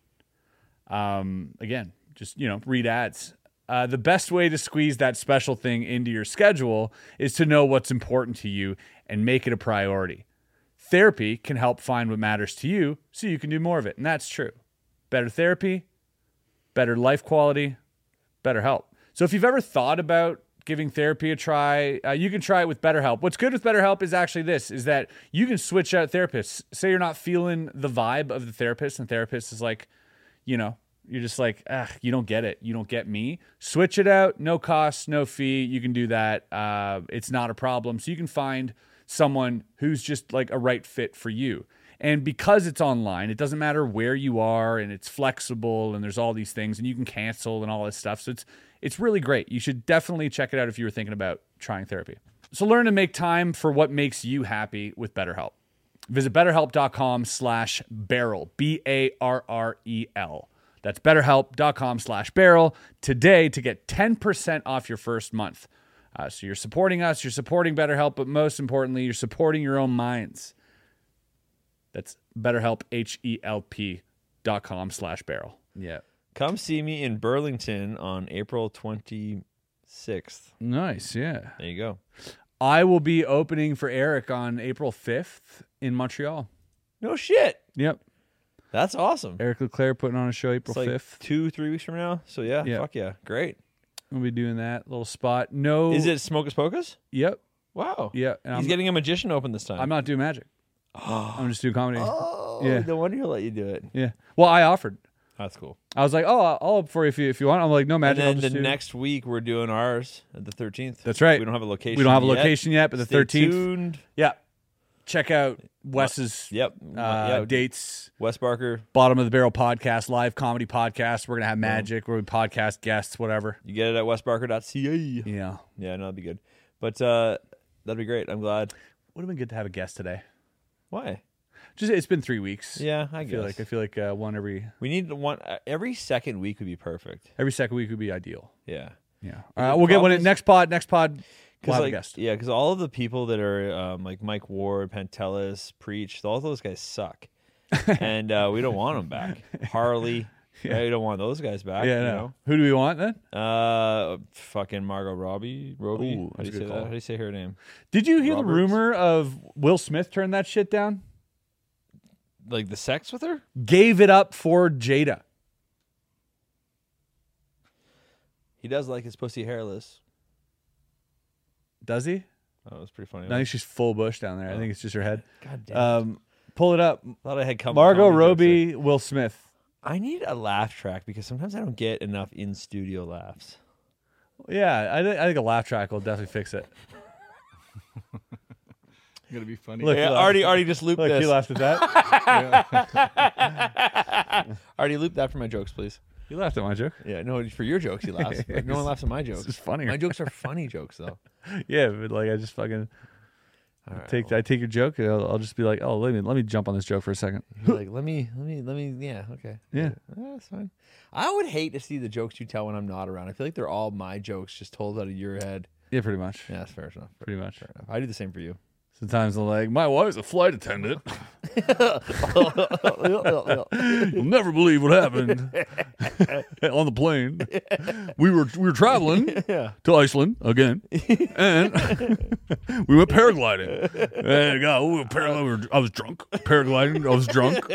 Again, just, read ads. The best way to squeeze that special thing into your schedule is to know what's important to you and make it a priority. Therapy can help find what matters to you so you can do more of it. And that's true. Better therapy, better life quality, better help. So if you've ever thought about giving therapy a try, you can try it with BetterHelp. What's good with BetterHelp is actually this, is that you can switch out therapists. Say you're not feeling the vibe of the therapist, and the therapist is like, you're just like, you don't get it. You don't get me. Switch it out. No cost, no fee. You can do that. It's not a problem. So you can find someone who's just like a right fit for you. And because it's online, it doesn't matter where you are, and it's flexible, and there's all these things, and you can cancel and all this stuff. So it's really great. You should definitely check it out if you were thinking about trying therapy. So learn to make time for what makes you happy with BetterHelp. Visit BetterHelp.com/barrel, BARREL. That's BetterHelp.com/barrel today to get 10% off your first month. So you're supporting us, you're supporting BetterHelp, but most importantly, you're supporting your own minds. That's BetterHelp, HELP.com/barrel. Yeah.
Come see me in Burlington on April 26th.
Nice, yeah.
There you go.
I will be opening for Eric on April 5th in Montreal.
No shit.
Yep.
That's awesome.
Eric Leclerc putting on a show April
It's like
5th.
2-3 weeks from now. So yeah, fuck yeah. Great.
We'll be doing that little spot. No.
Is it Smocus Pocus?
Yep.
Wow.
Yeah. And
He's getting a magician open this time.
I'm not doing magic. I'm just doing comedy.
Oh,
yeah.
No wonder he'll let you do it.
Yeah. Well, I offered.
That's cool.
I was like, I'll open for you if you want. I'm like, no magic.
And then next week we're doing ours at the 13th.
That's right.
We don't have a location.
We don't have a
yet.
location yet, but the
Stay
13th.
Tuned.
Yeah. Check out Wes's dates.
Wes Barker.
Bottom of the Barrel podcast, live comedy podcast. We're going to have magic. We're going to podcast guests, whatever.
You get it at wesbarker.ca.
Yeah.
Yeah, no, that'd be good. But that'd be great. I'm glad.
Would have been good to have a guest today.
Why?
Just it's been 3 weeks.
Yeah, I guess.
I feel like one every.
We need one every second week would be perfect.
Every second week would be ideal.
Yeah.
Yeah. We'll get one at next pod. We'll have a guest.
Yeah, because all of the people that are like Mike Ward, Pantelis, Preach, all those guys suck, and we don't want them back. Harley, we don't want those guys back.
Yeah,
you
no.
know?
Who do we want then?
Fucking Margot Robbie.
Ooh,
How do you say that? How do you say her name?
Did you hear
Roberts?
the rumor of Will Smith turned that shit down?
Like the sex with her?
Gave it up for Jada.
He does like his pussy hairless.
Does he?
Oh, that's pretty funny.
I think she's full bush down there. I think it's just her head.
God damn.
Pull it up.
Thought I had come.
Margot Robbie, Will Smith.
I need a laugh track because sometimes I don't get enough in studio laughs.
Yeah, I think a laugh track will definitely fix it.
Gonna be funny.
Look,
Yeah, already just looped
Look,
this.
he laughed at that.
Already looped that for my jokes, please.
You laughed at my joke.
Yeah, no, for your jokes, he laughs. Like, no one laughs at my jokes.
It's funnier.
My jokes are funny jokes, though.
Yeah, but like I just fucking
Right,
I take your joke. And I'll just be like, oh, let me jump on this joke for a second.
You're like, let me. Yeah, okay.
Yeah.
That's fine. I would hate to see the jokes you tell when I'm not around. I feel like they're all my jokes, just told out of your head.
Yeah, pretty much.
Yeah, that's fair enough.
Pretty much.
Fair enough. I do the same for you.
Sometimes I'm like, my wife's a flight attendant. You'll never believe what happened on the plane. We were traveling to Iceland again, and we went paragliding. And God, we were paragliding. I was drunk. Paragliding. I was drunk.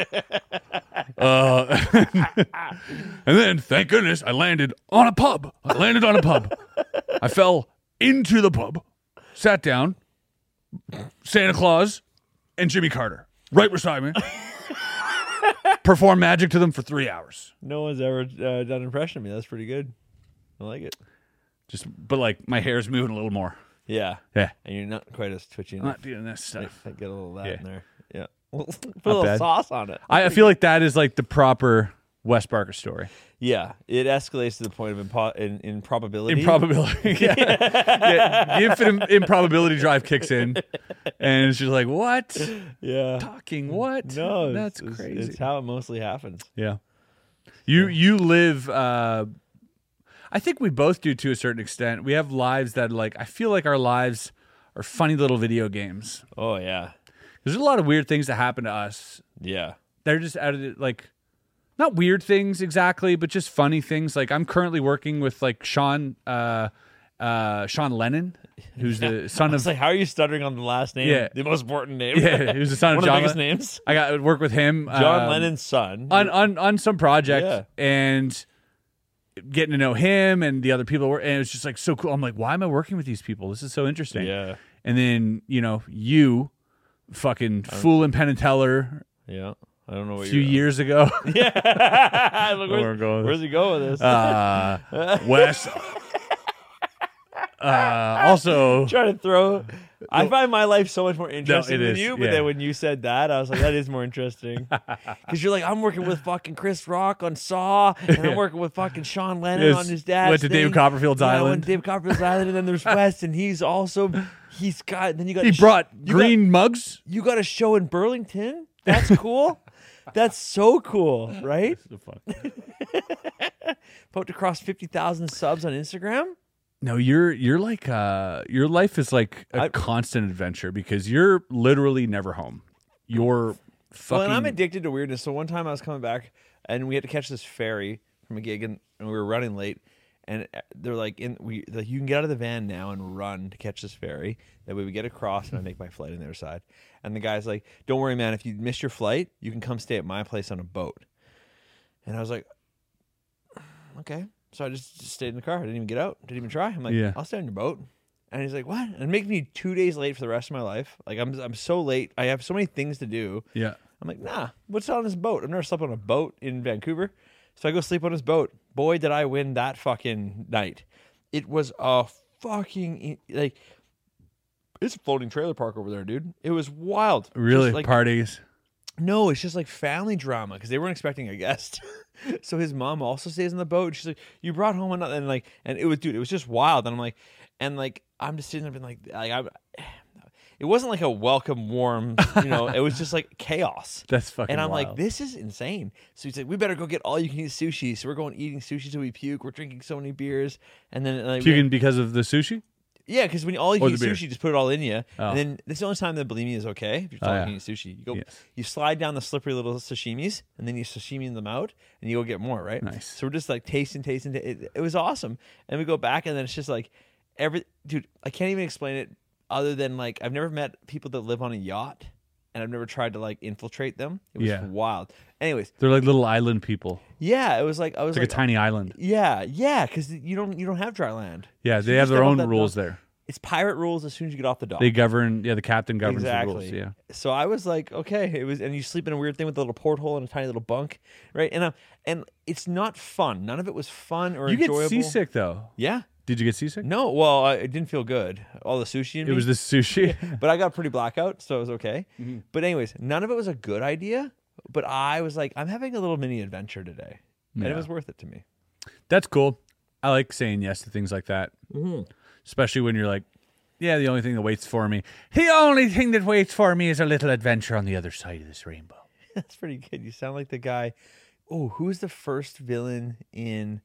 And then, thank goodness, I landed on a pub. I fell into the pub, sat down. Santa Claus and Jimmy Carter right beside me. Perform magic to them for 3 hours.
No one's ever done an impression of me. That's pretty good. I like it.
But like my hair's moving a little more.
Yeah.
Yeah.
And you're not quite as twitchy.
I'm not doing this stuff.
Get a little of that
Yeah.
in there. Yeah. Put a little
bad.
sauce on it.
I feel like that is like the proper Wes Barker story.
Yeah, it escalates to the point of improbability.
Improbability. Yeah. The infinite improbability drive kicks in, and it's just like, what?
Yeah.
Talking what?
No,
That's crazy.
It's how it mostly happens.
Yeah. You live. I think we both do to a certain extent. We have lives that I feel like our lives are funny little video games.
Oh yeah.
There's a lot of weird things that happen to us.
Yeah.
They're just out of it, not weird things exactly, but just funny things. Like I'm currently working with Sean Lennon, who's the son of.
How are you stuttering on the last name?
Yeah.
The most important name.
Yeah, who's the son of
One
John.
of the biggest names.
I got to work with him.
John Lennon's son.
On some project,
Yeah.
and getting to know him and the other people, and it was just so cool. I'm like, why am I working with these people? This is so interesting.
Yeah.
And then you, fucking fool and Penn and Teller.
Yeah. I don't know what
a few years ago.
Yeah.
Where's
he going with this?
Wes. Also,
trying to throw. I find my life so much more interesting than
is,
you, but
yeah.
then when you said that, I was like, that is more interesting. Because you're like, I'm working with fucking Chris Rock on Saw, and I'm working with fucking Sean Lennon on his dad's
went to Dave Copperfield's Island.
Dave Copperfield's Island, and then there's West, and he
brought green mugs.
You got a show in Burlington. That's cool. That's so cool, right? Poked across 50,000 subs on Instagram.
No, your life is like a constant adventure because you're literally never home. You're fucking.
Well, and I'm addicted to weirdness. So one time I was coming back and we had to catch this ferry from a gig and we were running late. And they're like, you can get out of the van now and run to catch this ferry. That way we get across and I make my flight on the other side. And the guy's like, don't worry, man. If you miss your flight, you can come stay at my place on a boat. And I was like, okay. So I just stayed in the car. I didn't even get out. Didn't even try. I'm like,
yeah.
I'll stay on your boat. And he's like, what? And it makes me 2 days late for the rest of my life. Like I'm so late. I have so many things to do.
Yeah.
I'm like, nah, what's on this boat? I've never slept on a boat in Vancouver. So I go sleep on his boat. Boy, did I win that fucking night. It was a fucking, it's a floating trailer park over there, dude. It was wild.
Really? Parties?
No, it's just like family drama because they weren't expecting a guest. So his mom also stays on the boat. She's like, you brought home another, and it was just wild. And I'm like, I'm just sitting there being it wasn't like a welcome, warm, it was just like chaos.
That's fucking
And I'm
wild.
like, this is insane. So he's like, we better go get all you can eat sushi. So we're going eating sushi till we puke. We're drinking so many beers. And then
puking because of the sushi?
Yeah, because when all you can eat
beer?
sushi, just put it all in you.
Oh.
And then this is the only time that bulimia is okay. If you're talking eat sushi, you go, you slide down the slippery little sashimis, and then you sashimi them out, and you go get more, right?
Nice.
So we're just like tasting. It was awesome. And we go back, and then it's just like dude, I can't even explain it other than I've never met people that live on a yacht, and I've never tried to infiltrate them. It was wild. Anyways,
they're like little island people.
Yeah, it was like
a tiny island.
Yeah, because you don't have dry land.
Yeah,
So
they
you
have
just
their
get off
own
that
rules
dock.
there.
It's pirate rules as soon as you get off the dock.
They govern. Yeah, the captain governs
exactly.
the rules. Yeah.
So I was like, okay, it was, and you sleep in a weird thing with a little porthole and a tiny little bunk, right? And it's not fun. None of it was fun or enjoyable.
You get seasick though.
Yeah.
Did you get seasick?
No. Well, it didn't feel good. All the sushi in me.
It was the sushi.
But I got pretty blackout, so it was okay.
Mm-hmm.
But anyways, none of it was a good idea. But I was like, I'm having a little mini adventure today, and it was worth it to me.
That's cool. I like saying yes to things like that, especially when you're like, yeah, the only thing that waits for me. The only thing that waits for me is a little adventure on the other side of this rainbow.
That's pretty good. You sound like the guy. Oh, who's the first villain in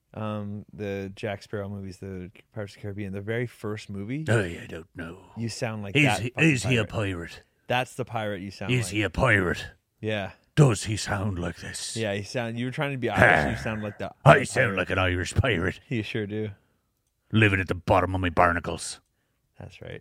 the Jack Sparrow movies, the Pirates of the Caribbean? The very first movie?
I don't know.
You sound like
Is he a pirate?
That's the pirate you sound like.
Is he a pirate?
Yeah.
Does he sound like this?
Yeah, you were trying to be Irish. You sound like that.
I sound like an Irish pirate.
You sure do.
Living at the bottom of my barnacles.
That's right.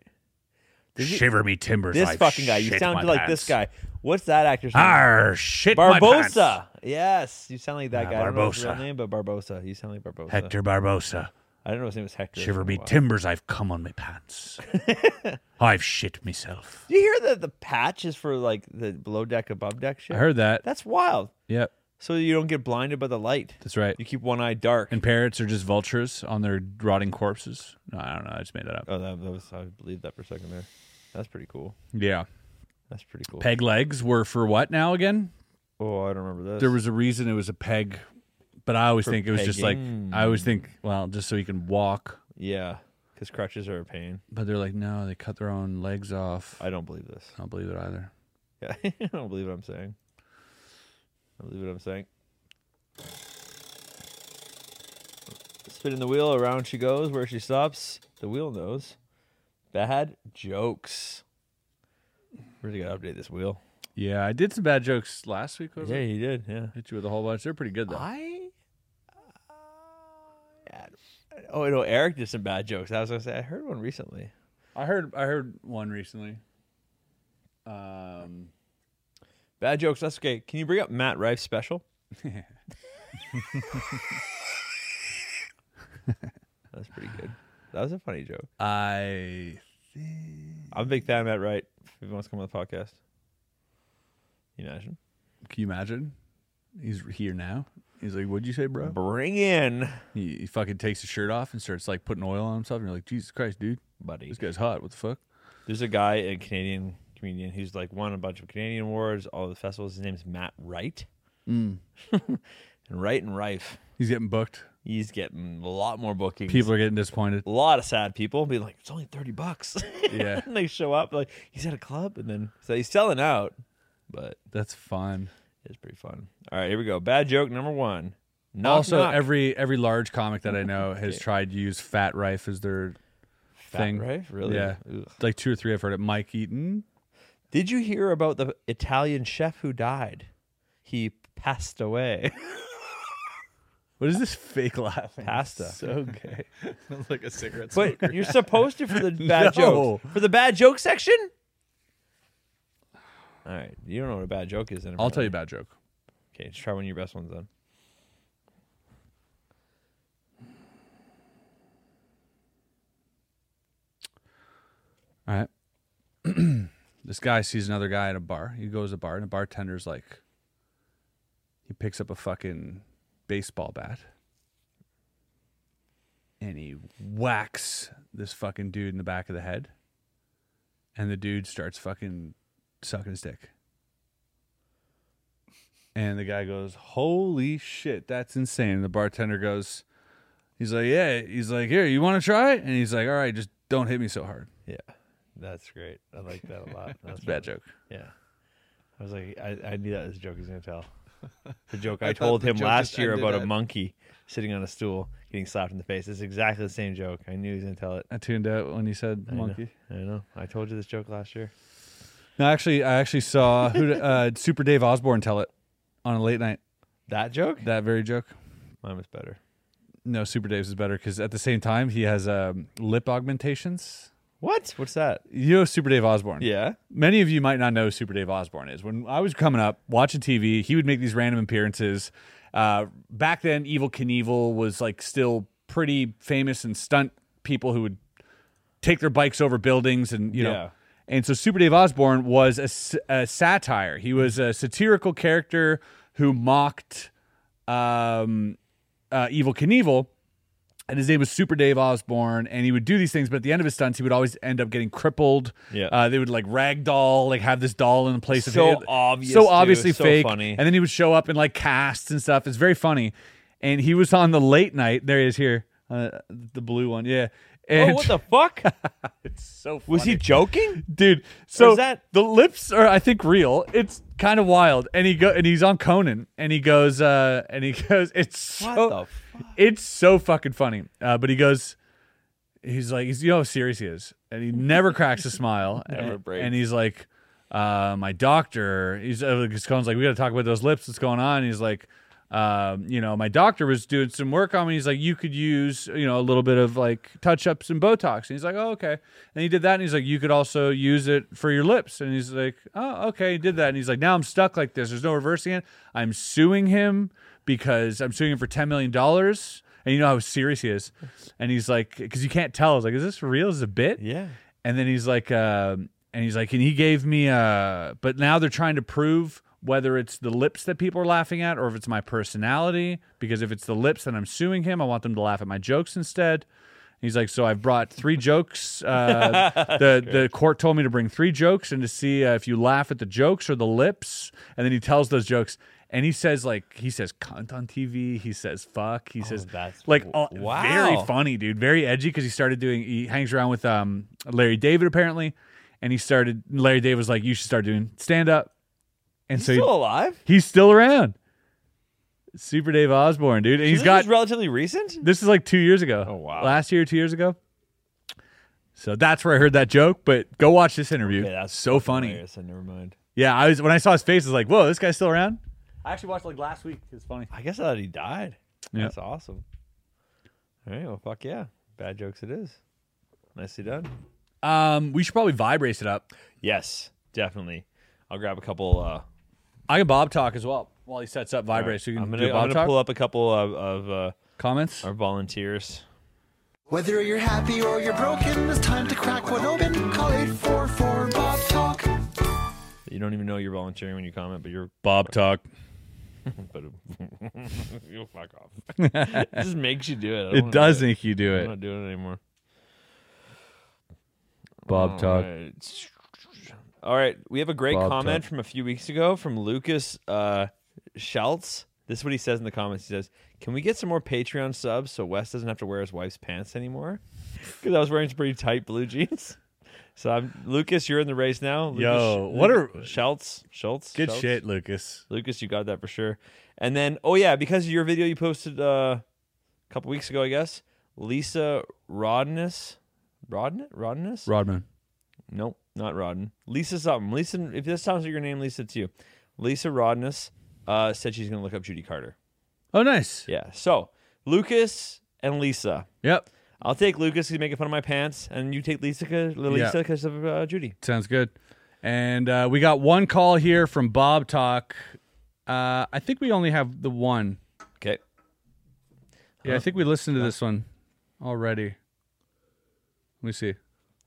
Shiver me timbers.
This
I've
fucking guy. You
shit
sound
my
like
pants.
this guy. What's that actor's name?
Shit my pants.
Barbosa. Yes, you sound like that guy. I don't know his real
Barbosa.
name, but Barbosa. You sound like Barbosa.
Hector Barbosa.
I don't know his name was Hector.
Shiver me timbers, I've come on my pants. I've shit myself.
Do you hear that the patch is for the below deck, above deck shit?
I heard that.
That's wild.
Yep.
So you don't get blinded by the light.
That's right.
You keep one eye dark.
And parrots are just vultures on their rotting corpses. No, I don't know. I just made that up.
Oh, that was, I believed that for a second there. That's pretty cool.
Yeah.
That's pretty cool.
Peg legs were for what now again?
Oh, I don't remember this.
There was a reason it was a peg, but I always
For
think it was just like,
pegging.
I always think, well, just so he can walk.
Yeah, because crutches are a pain.
But they're like, no, they cut their own legs off.
I don't believe this.
I don't believe it either.
Yeah, I don't believe what I'm saying. I believe what I'm saying. Spinning the wheel, around she goes. Where she stops, the wheel knows. Bad jokes. Really got to update this wheel.
Yeah, I did some bad jokes last week. Was
Yeah,
it?
he did. Yeah.
Hit you with a whole bunch. They're pretty good though.
Oh no, Eric did some bad jokes. I was gonna say I heard one recently.
I heard one recently.
Bad jokes. That's okay. Can you bring up Matt Rife's special? That's pretty good. That was a funny joke. I'm a big fan of Matt Wright. If he wants to come on the podcast, you imagine?
Can you imagine? He's here now. He's like, "What'd you say, bro?"
Bring in,
He fucking takes his shirt off and starts like putting oil on himself, and you're like, "Jesus Christ, dude,
buddy.
this guy's hot. What the fuck?"
There's a guy, a Canadian comedian, who's like won a bunch of Canadian awards, all the festivals. His name's Matt Wright. And Wright and Rife.
He's getting booked.
He's getting a lot more bookings.
People are getting disappointed.
A lot of sad people be like, it's only $30.
Yeah.
And they show up like he's at a club, and then so he's selling out. But
That's fun.
it's pretty fun. All right, here we go. Bad joke number one. Knock,
Also,
knock.
every large comic that I know has tried to use Fat Rife as their
Fat
thing.
Rife? Really?
Yeah.
Ugh.
Like 2 or 3 I've heard it. Mike Eaton.
Did you hear about the Italian chef who died? He passed away.
What is this fake laughing?
Pasta.
So gay.
like a cigarette
But
smoker.
you're supposed to for the bad
No.
jokes. For the bad joke section? All right. You don't know what a bad joke is. Then
I'll tell you a bad joke.
Okay, just try one of your best ones then.
All right. This guy sees another guy at a bar. He goes to a bar, and the bartender's like, he picks up a fucking baseball bat, and he whacks this fucking dude in the back of the head, and the dude starts fucking sucking his dick. And the guy goes, "Holy shit, that's insane." And the bartender goes, he's like, "Yeah." He's like, "Here, you want to try it?" And he's like, "All right, just don't hit me so hard."
Yeah. That's great. I like that a lot.
That's a bad joke.
Yeah. I was like, I knew that was a joke he was going to tell. The joke I
I thought
told
the
him
joke
last
just
year
ended
about a
at-
monkey sitting on a stool getting slapped in the face. It's exactly the same joke. I knew he was going to tell it.
I tuned out when you said
I know.
monkey.
I know. I told you this joke last year.
No, actually, I actually saw Super Dave Osborne tell it on a late night.
That joke?
That very joke.
Mine was better.
No, Super Dave's is better because at the same time he has lip augmentations.
What? What's that?
You know Super Dave Osborne?
Yeah.
Many of you might not know who Super Dave Osborne is. When I was coming up watching TV, he would make these random appearances. Back then, Evel Knievel was like still pretty famous and stunt people who would take their bikes over buildings and you know.
Yeah.
And so Super Dave Osborne was a satire. He was a satirical character who mocked Evel Knievel. And his name was Super Dave Osborne, and he would do these things, but at the end of his stunts, he would always end up getting crippled.
Yeah.
They would like ragdoll, like have this doll in place of
So
it.
obvious,
so
dude.
obviously
So
fake.
funny.
And then he would show up in like casts and stuff. It's very funny. And he was on the late night. There he is here, the blue one. Yeah. And
Oh, what the fuck?
it's so funny.
Was he joking?
Dude, so
is that-
the lips are, I think, real. It's kind of wild. And he's on Conan, and he goes, it's so,
What the fuck?
it's so fucking funny. But he's like, you know how serious he is, and he never cracks a smile.
Never breaks.
And he's like, my doctor. Conan's like, we got to talk about those lips. What's going on? And he's like, my doctor was doing some work on me. He's like, you could use, a little bit of like touch ups and Botox. And he's like, oh, okay. And he did that. And he's like, you could also use it for your lips. And he's like, oh, okay. He did that. And he's like, now I'm stuck like this. There's no reversing it. I'm suing him because I'm suing him for $10 million. And you know how serious he is. And he's like, because you can't tell. I was like, is this for real? Is this a bit?
Yeah.
And then he's like, and he gave me, but now they're trying to prove whether it's the lips that people are laughing at or if it's my personality. Because if it's the lips, then I'm suing him. I want them to laugh at my jokes instead. He's like, so I've brought 3 jokes. The court told me to bring 3 jokes and to see if you laugh at the jokes or the lips. And then he tells those jokes. And he says cunt on TV. He says fuck. He says
that's
wow. Very
wow.
funny, dude. Very edgy because he hangs around with Larry David apparently, and Larry David was like, you should start doing stand up. And
He's
so
still alive?
he's still around. Super Dave Osborne, dude. And
This is relatively recent?
this is like 2 years ago.
Oh, wow.
Last year, 2 years ago. So that's where I heard that joke, but go watch this interview.
Okay, that's
so funny.
hilarious. Never mind.
Yeah, when I saw his face, I was like, whoa, this guy's still around? I actually watched like last week. It's funny.
I guess I thought he died.
Yeah.
That's awesome. All right, well, fuck yeah. Bad jokes it is. Nicely done.
We should probably vibe race it up.
Yes, definitely. I'll grab a couple.
I can Bob talk as well while he sets up vibe
All
race. So you
I'm
can
gonna,
do Bob
I'm
talk.
gonna pull up a couple of
Comments.
our volunteers.
Whether you're happy or you're broken, it's time to crack one open. Call 844 Bob Talk.
You don't even know you're volunteering when you comment, but you're
Bob talk.
but you'll fuck off. It just makes you do it. I don't
It
wanna
does
do
make you do
I'm
it.
not doing it anymore.
Bob talk.
All right, we have a great
Bob
comment
talk.
from a few weeks ago from Lucas Schultz. This is what he says in the comments. He says, "Can we get some more Patreon subs so Wes doesn't have to wear his wife's pants anymore?" Because I was wearing some pretty tight blue jeans. So Lucas, you're in the race now. Lucas,
Yo, what a
Schultz.
good shit, Lucas.
Lucas, you got that for sure. And then, oh yeah, because of your video you posted a couple weeks ago, I guess. Lisa Rodden?
Rodman.
Nope, not Rodden. Lisa something. Lisa, if this sounds like your name, Lisa, it's you. Lisa Rodness said she's going to look up Judy Carter.
Oh, nice.
Yeah. So Lucas and Lisa.
Yep.
I'll take Lucas. He's making fun of my pants, and you take Lisa because of Judy.
Sounds good. And we got one call here from Bob Talk. I think we only have the one.
Okay.
Yeah, I think we listened to this one already. Let me see.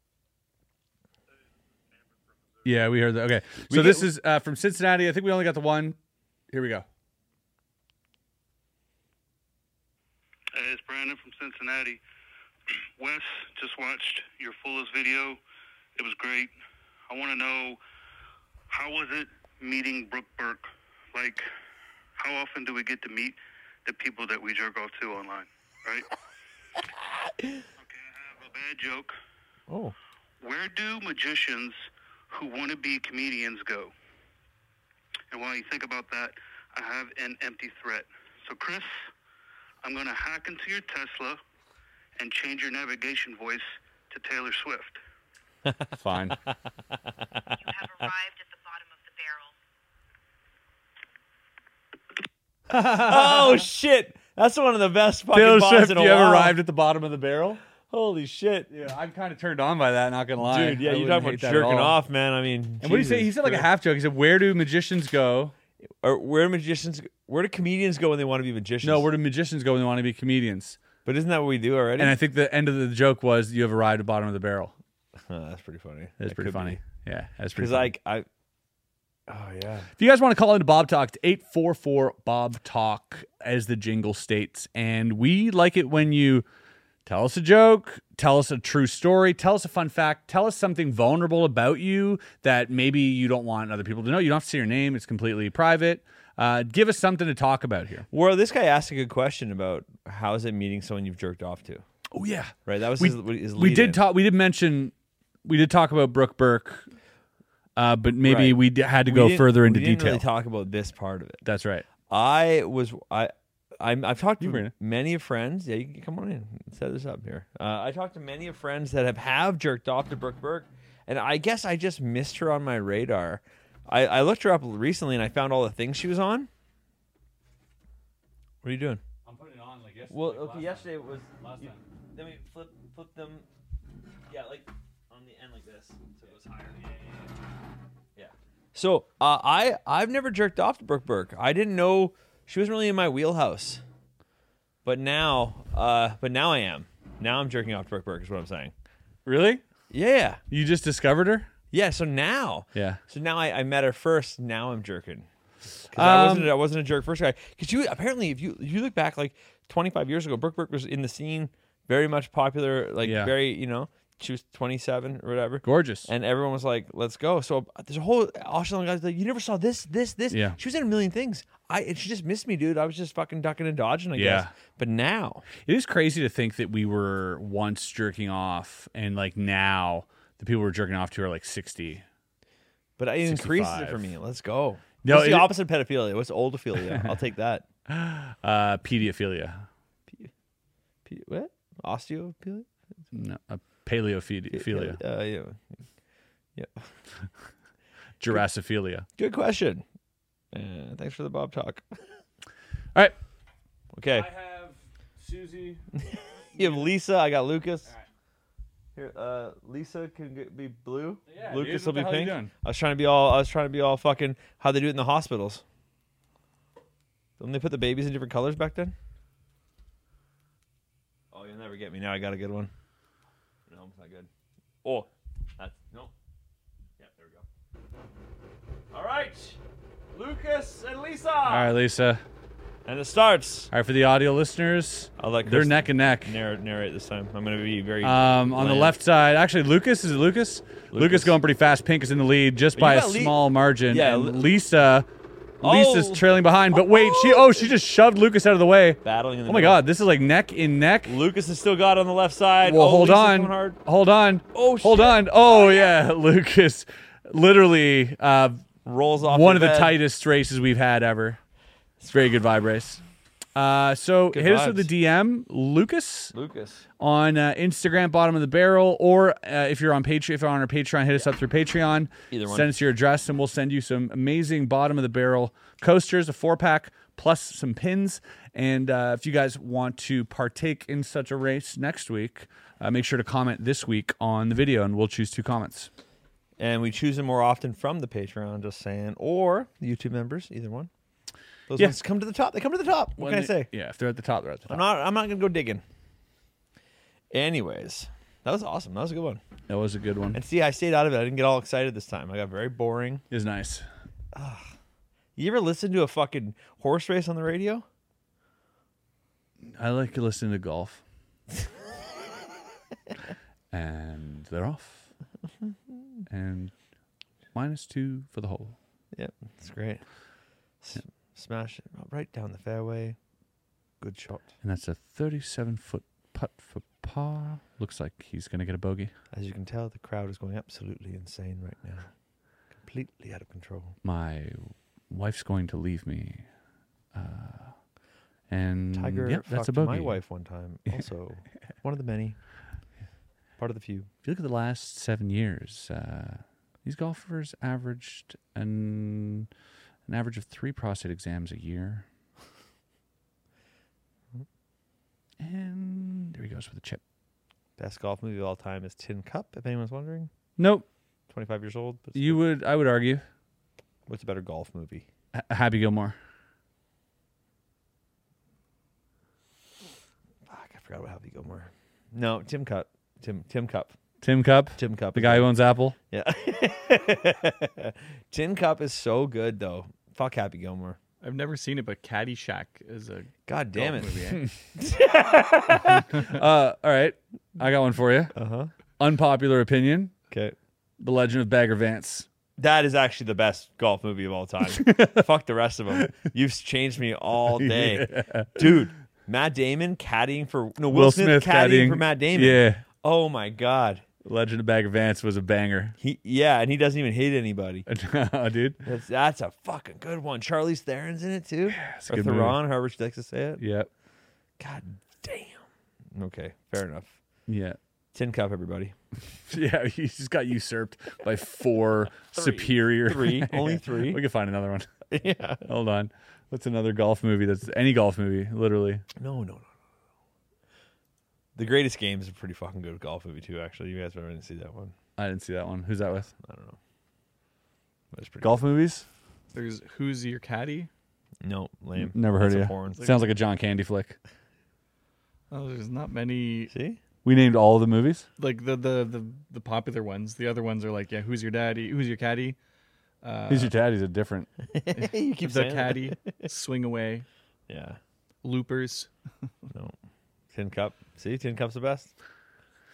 Yeah, we heard that. Okay. So this is from Cincinnati. I think we only got the one. Here we go.
Hey, it's Brandon from Cincinnati. Wes, just watched your fullest video. It was great. I want to know, how was it meeting Brooke Burke? Like, how often do we get to meet the people that we jerk off to online, right? Okay, I have a bad joke.
Oh.
Where do magicians who want to be comedians go? And while you think about that, I have an empty threat. So, Chris, I'm going to hack into your Tesla and change your navigation voice to Taylor Swift.
Fine.
You have arrived at the bottom of the barrel.
Oh shit! That's one of the best fucking
Taylor
bars
Swift,
in a
you
while.
ever arrived at the bottom of the barrel?
Holy shit!
Yeah, I'm kind of turned on by that, not going to lie.
Dude, yeah,
I
you
wouldn't
talking about
hate that at
jerking
all.
off, man. I mean,
And what did he say? He said like a half joke. He said, where do magicians go?
Or where do comedians go when they want to be magicians?
No, where do magicians go when they want to be comedians?
But isn't that what we do already?
And I think the end of the joke was, you have arrived at the bottom of the barrel.
That's pretty funny.
That's pretty funny. Yeah, that's pretty
Because
funny.
oh yeah.
If you guys want to call into Bob Talk, it's 844 Bob Talk, as the jingle states. And we like it when you tell us a joke, tell us a true story, tell us a fun fact, tell us something vulnerable about you that maybe you don't want other people to know. You don't have to say your name. It's completely private. Give us something to talk about here.
Well, this guy asked a good question about how is it meeting someone you've jerked off to?
Oh yeah,
right. That was
we,
his
we
lead
did
in.
talk. We did talk about Brooke Burke, but maybe
Right.
we had to go further into
we didn't
detail.
Really talk about this part of it.
That's right.
I've talked to many friends. Yeah, you can come on in and set this up here. I talked to many friends that have jerked off to Brooke Burke, and I guess I just missed her on my radar. I looked her up recently, and I found all the things she was on. What are you doing?
I'm putting it on like yesterday.
Well, okay, yesterday it was
last time.
Then we flip them. Yeah, like on the end like this, so it goes higher. Yeah. So I've never jerked off to Brooke Burke. I didn't know she wasn't really in my wheelhouse. But now I am. Now I'm jerking off to Brooke Burke is what I'm saying.
Really?
Yeah.
You just discovered her?
Yeah. So now.
Yeah.
So now I met her first. Now I'm jerking. Because I wasn't a jerk first guy. Because you apparently, if you look back like 25 years ago, Brooke Burke was in the scene, very much popular, like very, She was 27 or whatever.
Gorgeous.
And everyone was like, let's go. So there's a whole Australian guys like, you never saw this.
Yeah.
She was in a million things. And she just missed me, dude. I was just fucking ducking and dodging, I guess. But now.
It is crazy to think that we were once jerking off and like now the people we're jerking off to are like 60.
But it increases
65.
it for me. Let's go.
No,
What's the opposite of pedophilia? What's oldophilia? I'll take that.
Pediophilia.
What? Osteophilia?
No, paleophilia.
Yeah.
Jurassophilia.
Good question. Thanks for the Bob talk.
All right.
Okay.
I have Susie.
You have Lisa. I got Lucas. Here, Lisa can be blue.
Yeah,
Lucas
dude,
will
what
be
the hell
pink.
you doing?
I was trying to be all fucking how they do it in the hospitals. Didn't they put the babies in different colors back then? Oh, you'll never get me now. I got a good one. No, it's not good. Oh, that's no. Yeah, there we go. All right, Lucas and Lisa.
All right, Lisa.
And it starts.
All right, for the audio listeners,
I'll let
they're
Chris
neck and neck.
narrate this time. I'm going to be very.
On the
bland.
left side, actually, Lucas. Is it Lucas? Lucas going pretty fast. Pink is in the lead just by a small margin.
Yeah,
and Lisa's trailing behind. But wait, she just shoved Lucas out of the way.
Battling in the
Oh my
middle.
God, this is like neck in neck.
Lucas has still got on the left side.
Well, hold
Lisa's
on.
going hard.
Hold on.
Oh,
hold
shit.
on. Oh yeah, Lucas, literally
rolls off.
one
the
of the
bed.
tightest races we've had ever. It's a very good vibe race. So
Good
hit us with
vibes.
the DM, Lucas.
Lucas.
On Instagram, bottom of the barrel, or if you're on Patreon, if you're on our Patreon, hit us up through Patreon.
Either one.
Send us your address, and we'll send you some amazing bottom of the barrel coasters, a 4-pack plus some pins. And if you guys want to partake in such a race next week, make sure to comment this week on the video, and we'll choose 2 comments.
And we choose them more often from the Patreon, just saying, or the YouTube members, either one. Those
Yeah.
ones come to the top. They come to the top. What can I say?
Yeah, if they're at the top, they're at the top.
I'm not gonna go digging. Anyways, that was awesome. That was a good one.
That was a good one.
And see, I stayed out of it. I didn't get all excited this time. I got very boring.
It was nice.
You ever listen to a fucking horse race on the radio?
I like listening to golf. And they're off. And -2 for the hole.
Yep, that's great. Smash it right down the fairway. Good shot.
And that's a 37-foot putt for par. Looks like he's going to get a bogey.
As you can tell, the crowd is going absolutely insane right now. Completely out of control.
My wife's going to leave me. And
Tiger
yep, that's a
fucked
bogey.
my wife one time. Also, one of the many. Part of the few.
If you look at the last 7 years, these golfers averaged an average of 3 prostate exams a year. And there he goes with a chip.
Best golf movie of all time is Tin Cup, if anyone's wondering.
Nope.
25 years old. But
I would argue.
What's a better golf movie?
Happy Gilmore.
Fuck, I forgot about Happy Gilmore. No, Tim Cup. Tim Cup.
Tim Cup?
Tim Cup.
The guy who owns Apple?
Yeah. Tin Cup is so good, though. Fuck Happy Gilmore.
I've never seen it, but Caddyshack is a
God damn
golf
it.
movie, eh?
All right. I got one for you.
Uh-huh.
Unpopular opinion.
Okay.
The Legend of Bagger Vance.
That is actually the best golf movie of all time. Fuck the rest of them. You've changed me all day.
Yeah.
Dude, Matt Damon caddying for... No,
Will
Will Smith caddying for Matt Damon.
Yeah.
Oh, my God.
Legend of Bagger Vance was a banger.
And he doesn't even hit anybody.
Dude.
That's a fucking good one. Charlize Theron's in it, too.
it's a
Or
good
Theron,
movie.
however she likes to say it.
Yep.
God damn. Okay, fair enough.
Yeah.
Tin Cup, everybody.
Yeah, he just got usurped by 4 superior.
3. Only 3.
We can find another one.
Yeah.
Hold on. What's another golf movie that's any golf movie, literally?
No. The Greatest Game is a pretty fucking good golf movie, too, actually. You guys probably didn't see that one.
I didn't see that one. Who's that with?
I don't know. That's pretty
Golf movies?
There's Who's Your Caddy?
No, lame.
Never heard
That's
of
a
you.
porn.
Sounds like a John Candy flick.
Oh, there's not many.
See?
We named all the movies?
Like the popular ones. The other ones are like, yeah, Who's Your Daddy? Who's Your Caddy?
Who's Your Daddy's a different.
You keep
The
saying
Caddy. Swing Away.
Yeah.
Loopers.
No. Tin Cup. See? Tin Cup's the best.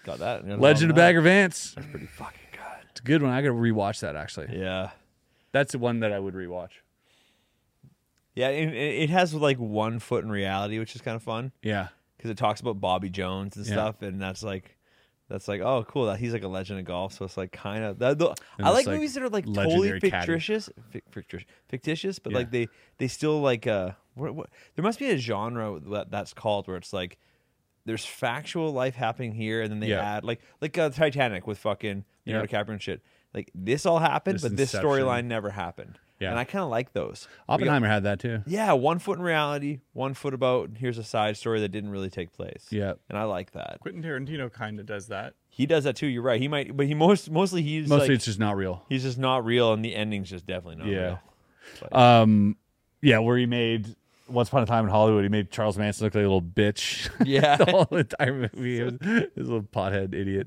Got that.
Legend of Bagger Vance.
That's pretty fucking good.
It's a good one. I got to rewatch that actually.
Yeah.
That's the one that I would rewatch.
Yeah, it has like one foot in reality, which is kind of fun.
Yeah.
Because it talks about Bobby Jones and stuff, and that's like, oh, cool. That he's like a legend of golf. So it's like kind of. I like movies that are like totally fictitious, but like they still like what there must be a genre that's called where it's like there's factual life happening here, and then they add like Titanic with fucking Leonardo DiCaprio and shit. Like this all happened, but this storyline never happened. Yeah. And I kind of like those.
Oppenheimer had that too.
Yeah, 1 foot in reality, 1 foot about here's a side story that didn't really take place.
Yeah,
and I like that.
Quentin Tarantino kind of does that.
He does that too. You're right. He might, but mostly
it's just not real.
He's just not real, and the ending's just definitely not real.
Where he made Once Upon a Time in Hollywood, he made Charles Manson look like a little bitch.
Yeah,
the whole entire movie. He was a little pothead idiot.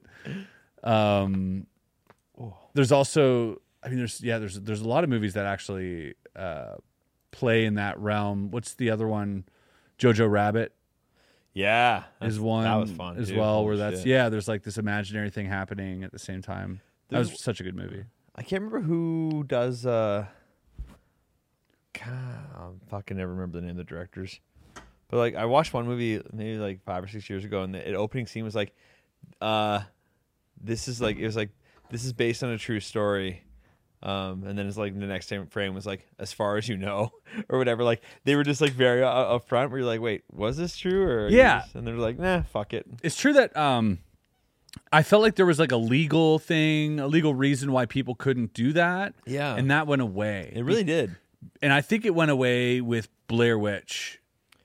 There's also, there's a lot of movies that actually play in that realm. What's the other one? Jojo Rabbit.
Yeah,
is one
that was fun
as
too.
well.
Holy
where
shit.
There's like this imaginary thing happening at the same time. That was such a good movie.
I can't remember who does. God, I fucking never remember the name of the directors. But like, I watched one movie maybe like 5 or 6 years ago, and the opening scene was like, this is based on a true story. And then it's like the next frame was like, as far as you know, or whatever. Like they were just like very upfront where you're like, wait, was this true? Or and they're like, nah, fuck it.
It's true that I felt like there was like a legal reason why people couldn't do that.
Yeah.
And that went away.
It really did.
And I think it went away with Blair Witch.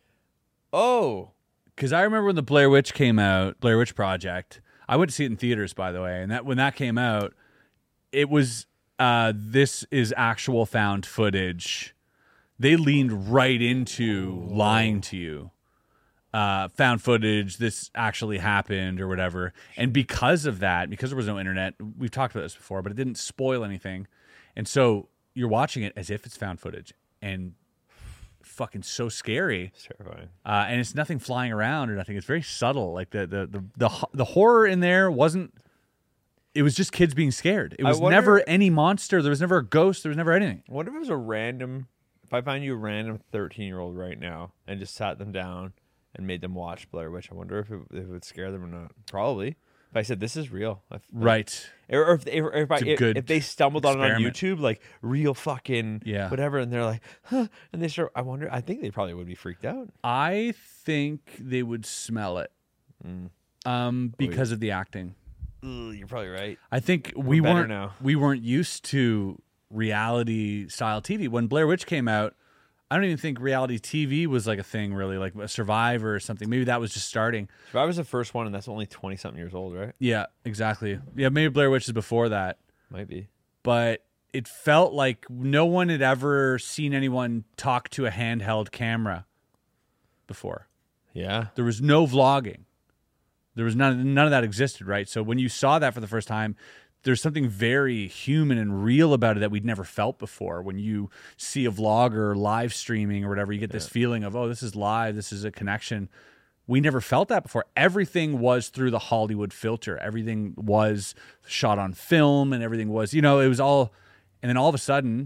Oh.
Because I remember when the Blair Witch came out, Blair Witch Project, I went to see it in theaters, by the way. And when that came out, it was... this is actual found footage. They leaned right into lying to you. Found footage, this actually happened or whatever. And because of that, because there was no internet, we've talked about this before, but it didn't spoil anything. And so you're watching it as if it's found footage and fucking so scary.
It's terrifying.
And it's nothing flying around or nothing. It's very subtle. Like the horror in there wasn't. It was just kids being scared. It was never any monster. There was never a ghost. There was never anything.
I wonder if it was a random... If I find you a random 13-year-old right now and just sat them down and made them watch Blair Witch, I wonder if it would scare them or not. Probably. If I said, this is real.
Right.
Or if they stumbled on it on YouTube, like real fucking whatever, and they're like, huh, and they start... I think they probably would be freaked out.
I think they would smell it because of the acting.
You're probably right.
I think we weren't used to reality style TV. When Blair Witch came out, I don't even think reality TV was like a thing really, like a Survivor or something. Maybe that was just starting.
Survivor was the first one, and that's only 20-something years old, right?
Yeah, exactly. Yeah, maybe Blair Witch is before that.
Might be.
But it felt like no one had ever seen anyone talk to a handheld camera before.
Yeah.
There was no vlogging. There was none of that existed, right? So when you saw that for the first time, there's something very human and real about it that we'd never felt before. When you see a vlogger live streaming or whatever, you get this feeling of, oh, this is live, this is a connection. We never felt that before. Everything was through the Hollywood filter. Everything was shot on film and everything was, it was all, and then all of a sudden,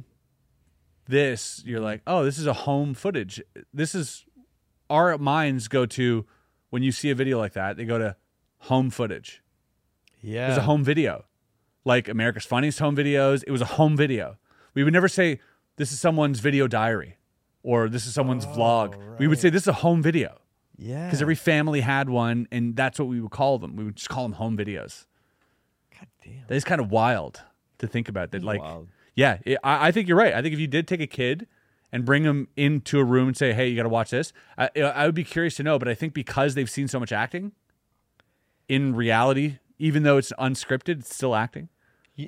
you're like, oh, this is a home footage. This is, our minds go to, when you see a video like that, they go to home footage.
Yeah.
It was a home video. Like America's Funniest Home Videos, it was a home video. We would never say, this is someone's video diary or this is someone's vlog. Right. We would say, this is a home video.
Yeah.
Because every family had one, and that's what we would call them. We would just call them home videos.
God damn.
That is kind of wild to think about. That, like,
wild.
Yeah, I think you're right. I think if you did take a kid and bring them into a room and say, hey, you got to watch this, I would be curious to know. But I think because they've seen so much acting in reality, even though it's unscripted, it's still acting. Yeah.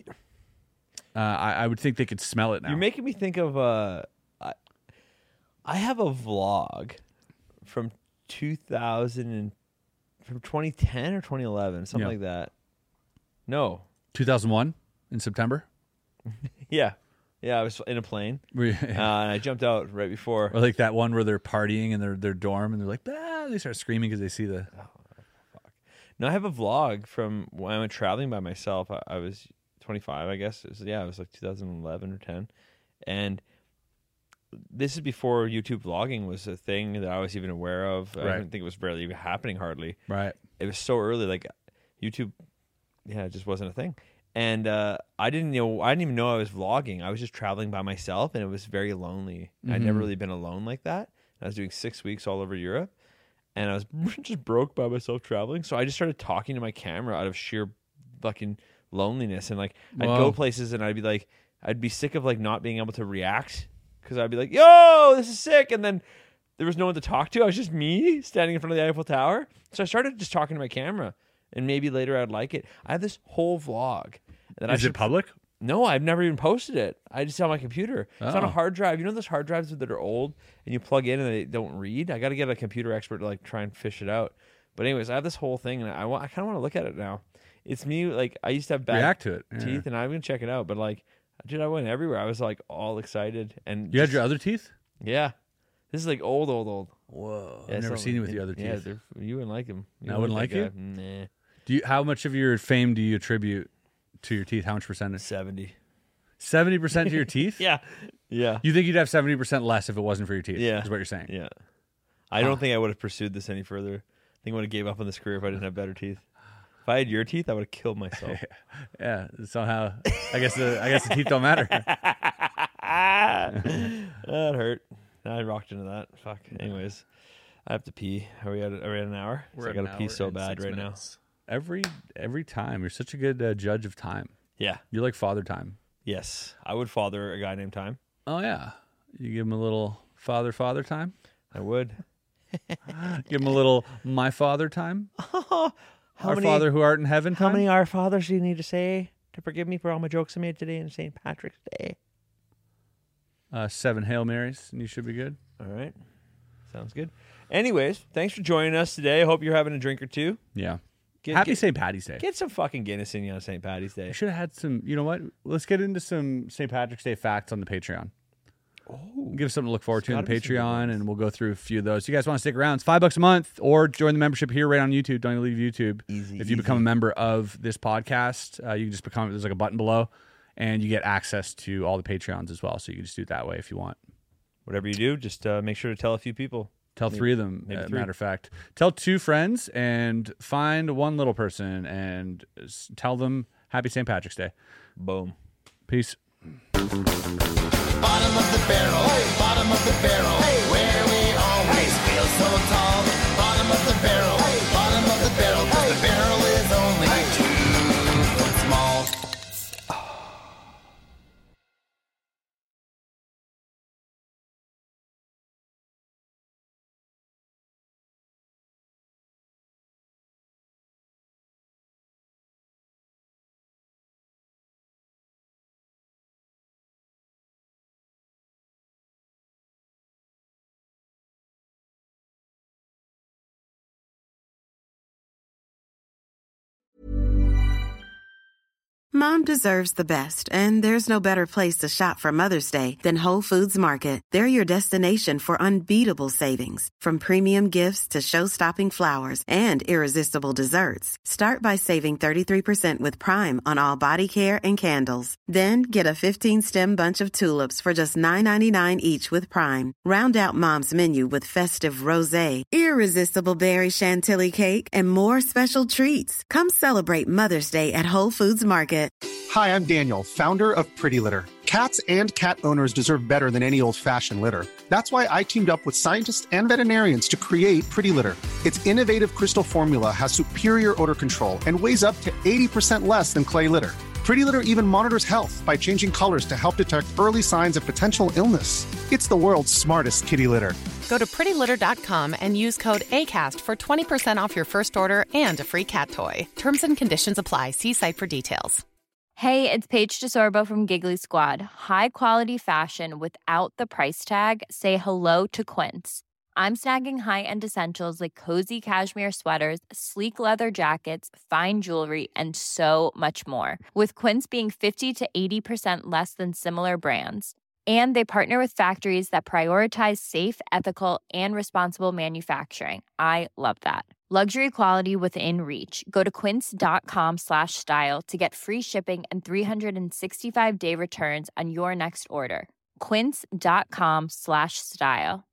I would think they could smell it now.
You're making me think of I have a vlog from 2010 or 2011, something like that. No,
2001 in September.
Yeah, I was in a plane, and I jumped out right before.
Or like that one where they're partying in their dorm, and they're like, bah! They start screaming because they see the.
Oh, fuck. No, I have a vlog from when I went traveling by myself. I was 25, I guess. It was like 2011 or 10. And this is before YouTube vlogging was a thing that I was even aware of. I
Right.
didn't think it was barely even happening hardly.
Right.
It was so early, like YouTube, it just wasn't a thing. And I didn't even know I was vlogging. I was just traveling by myself, and it was very lonely. I'd never really been alone like that. I was doing 6 weeks all over Europe, and I was just broke by myself traveling. So I just started talking to my camera out of sheer fucking loneliness. And like I'd go places, and I'd be sick of like not being able to react. Because I'd be like, yo, this is sick. And then there was no one to talk to. I was just me standing in front of the Eiffel Tower. So I started just talking to my camera. And maybe later I'd like it. I have this whole vlog.
Is it public?
No, I've never even posted it. I just on my computer. It's on a hard drive. You know those hard drives that are old and you plug in and they don't read? I got to get a computer expert to like try and fish it out. But anyways, I have this whole thing and I kind of want to look at it now. It's me. Like I used to have bad
React to it.
teeth and I'm going to check it out. But like, dude, I went everywhere. I was like all excited. And
You had your other teeth?
Yeah. This is like old.
Whoa.
Yeah,
I've never seen you with the other
Yeah,
teeth.
you wouldn't like them.
I wouldn't like you?
Nah.
How much of your fame do you attribute to your teeth? How much percentage?
70.
70% to your teeth?
Yeah. Yeah.
You think you'd have 70% less if it wasn't for your teeth?
Yeah.
Is what you're saying?
Yeah. I don't think I would have pursued this any further. I think I would have gave up on this career if I didn't have better teeth. If I had your teeth, I would have killed myself.
Yeah. Somehow, I guess the teeth don't matter.
That hurt. I rocked into that. Fuck. Anyways, I have to pee. Are we at an hour?
We're
I
at
got
an
to pee
hour
so
and
bad
6
right
minutes.
Every time. You're such a good judge of time.
Yeah.
You're like Father Time.
Yes. I would father a guy named Time.
Oh, yeah. You give him a little father time?
I would.
Give him a little my father time?
How
Our
many-
Father who art in heaven time?
How many Our Fathers do you need to say to forgive me for all my jokes I made today on St. Patrick's Day?
7 Hail Marys, and you should be good.
All right. Sounds good. Anyways, thanks for joining us today. I hope you're having a drink or two.
Yeah. Happy St. Patty's Day.
Get some fucking Guinness in you on St. Patty's Day.
I should have had some, you know what? Let's get into some St. Patrick's Day facts on the Patreon.
Oh,
Give us something to look forward to on the
gotta be some good
Patreon,
ones.
and we'll go through a few of those. If you guys want to stick around, it's $5 a month, or join the membership here right on YouTube. Don't even leave YouTube.
Easy,
if you become a member of this podcast, you can just become, there's like a button below, and you get access to all the Patreons as well. So you can just do it that way if you want.
Whatever you do, just make sure to tell a few people.
Tell 3 of them,
maybe 3.
matter of fact. Tell 2 friends and find 1 little person and tell them Happy St. Patrick's Day.
Boom.
Peace.
Bottom of the barrel, bottom of the barrel, where we always feel so tall. Bottom of the barrel, bottom of the barrel, 'cause the barrel is only 2 foot small.
Mom deserves the best, and there's no better place to shop for Mother's Day than Whole Foods Market. They're your destination for unbeatable savings, from premium gifts to show-stopping flowers and irresistible desserts. Start by saving 33% with Prime on all body care and candles. Then get a 15-stem bunch of tulips for just $9.99 each with Prime. Round out Mom's menu with festive rosé, irresistible berry chantilly cake, and more special treats. Come celebrate Mother's Day at Whole Foods Market.
Hi, I'm Daniel, founder of Pretty Litter. Cats and cat owners deserve better than any old-fashioned litter. That's why I teamed up with scientists and veterinarians to create Pretty Litter. Its innovative crystal formula has superior odor control and weighs up to 80% less than clay litter. Pretty Litter even monitors health by changing colors to help detect early signs of potential illness. It's the world's smartest kitty litter.
Go to prettylitter.com and use code ACAST for 20% off your first order and a free cat toy. Terms and conditions apply. See site for details.
Hey, it's Paige DeSorbo from Giggly Squad. High quality fashion without the price tag. Say hello to Quince. I'm snagging high-end essentials like cozy cashmere sweaters, sleek leather jackets, fine jewelry, and so much more. With Quince being 50 to 80% less than similar brands. And they partner with factories that prioritize safe, ethical, and responsible manufacturing. I love that. Luxury quality within reach. Go to quince.com/style to get free shipping and 365-day returns on your next order. Quince.com/style.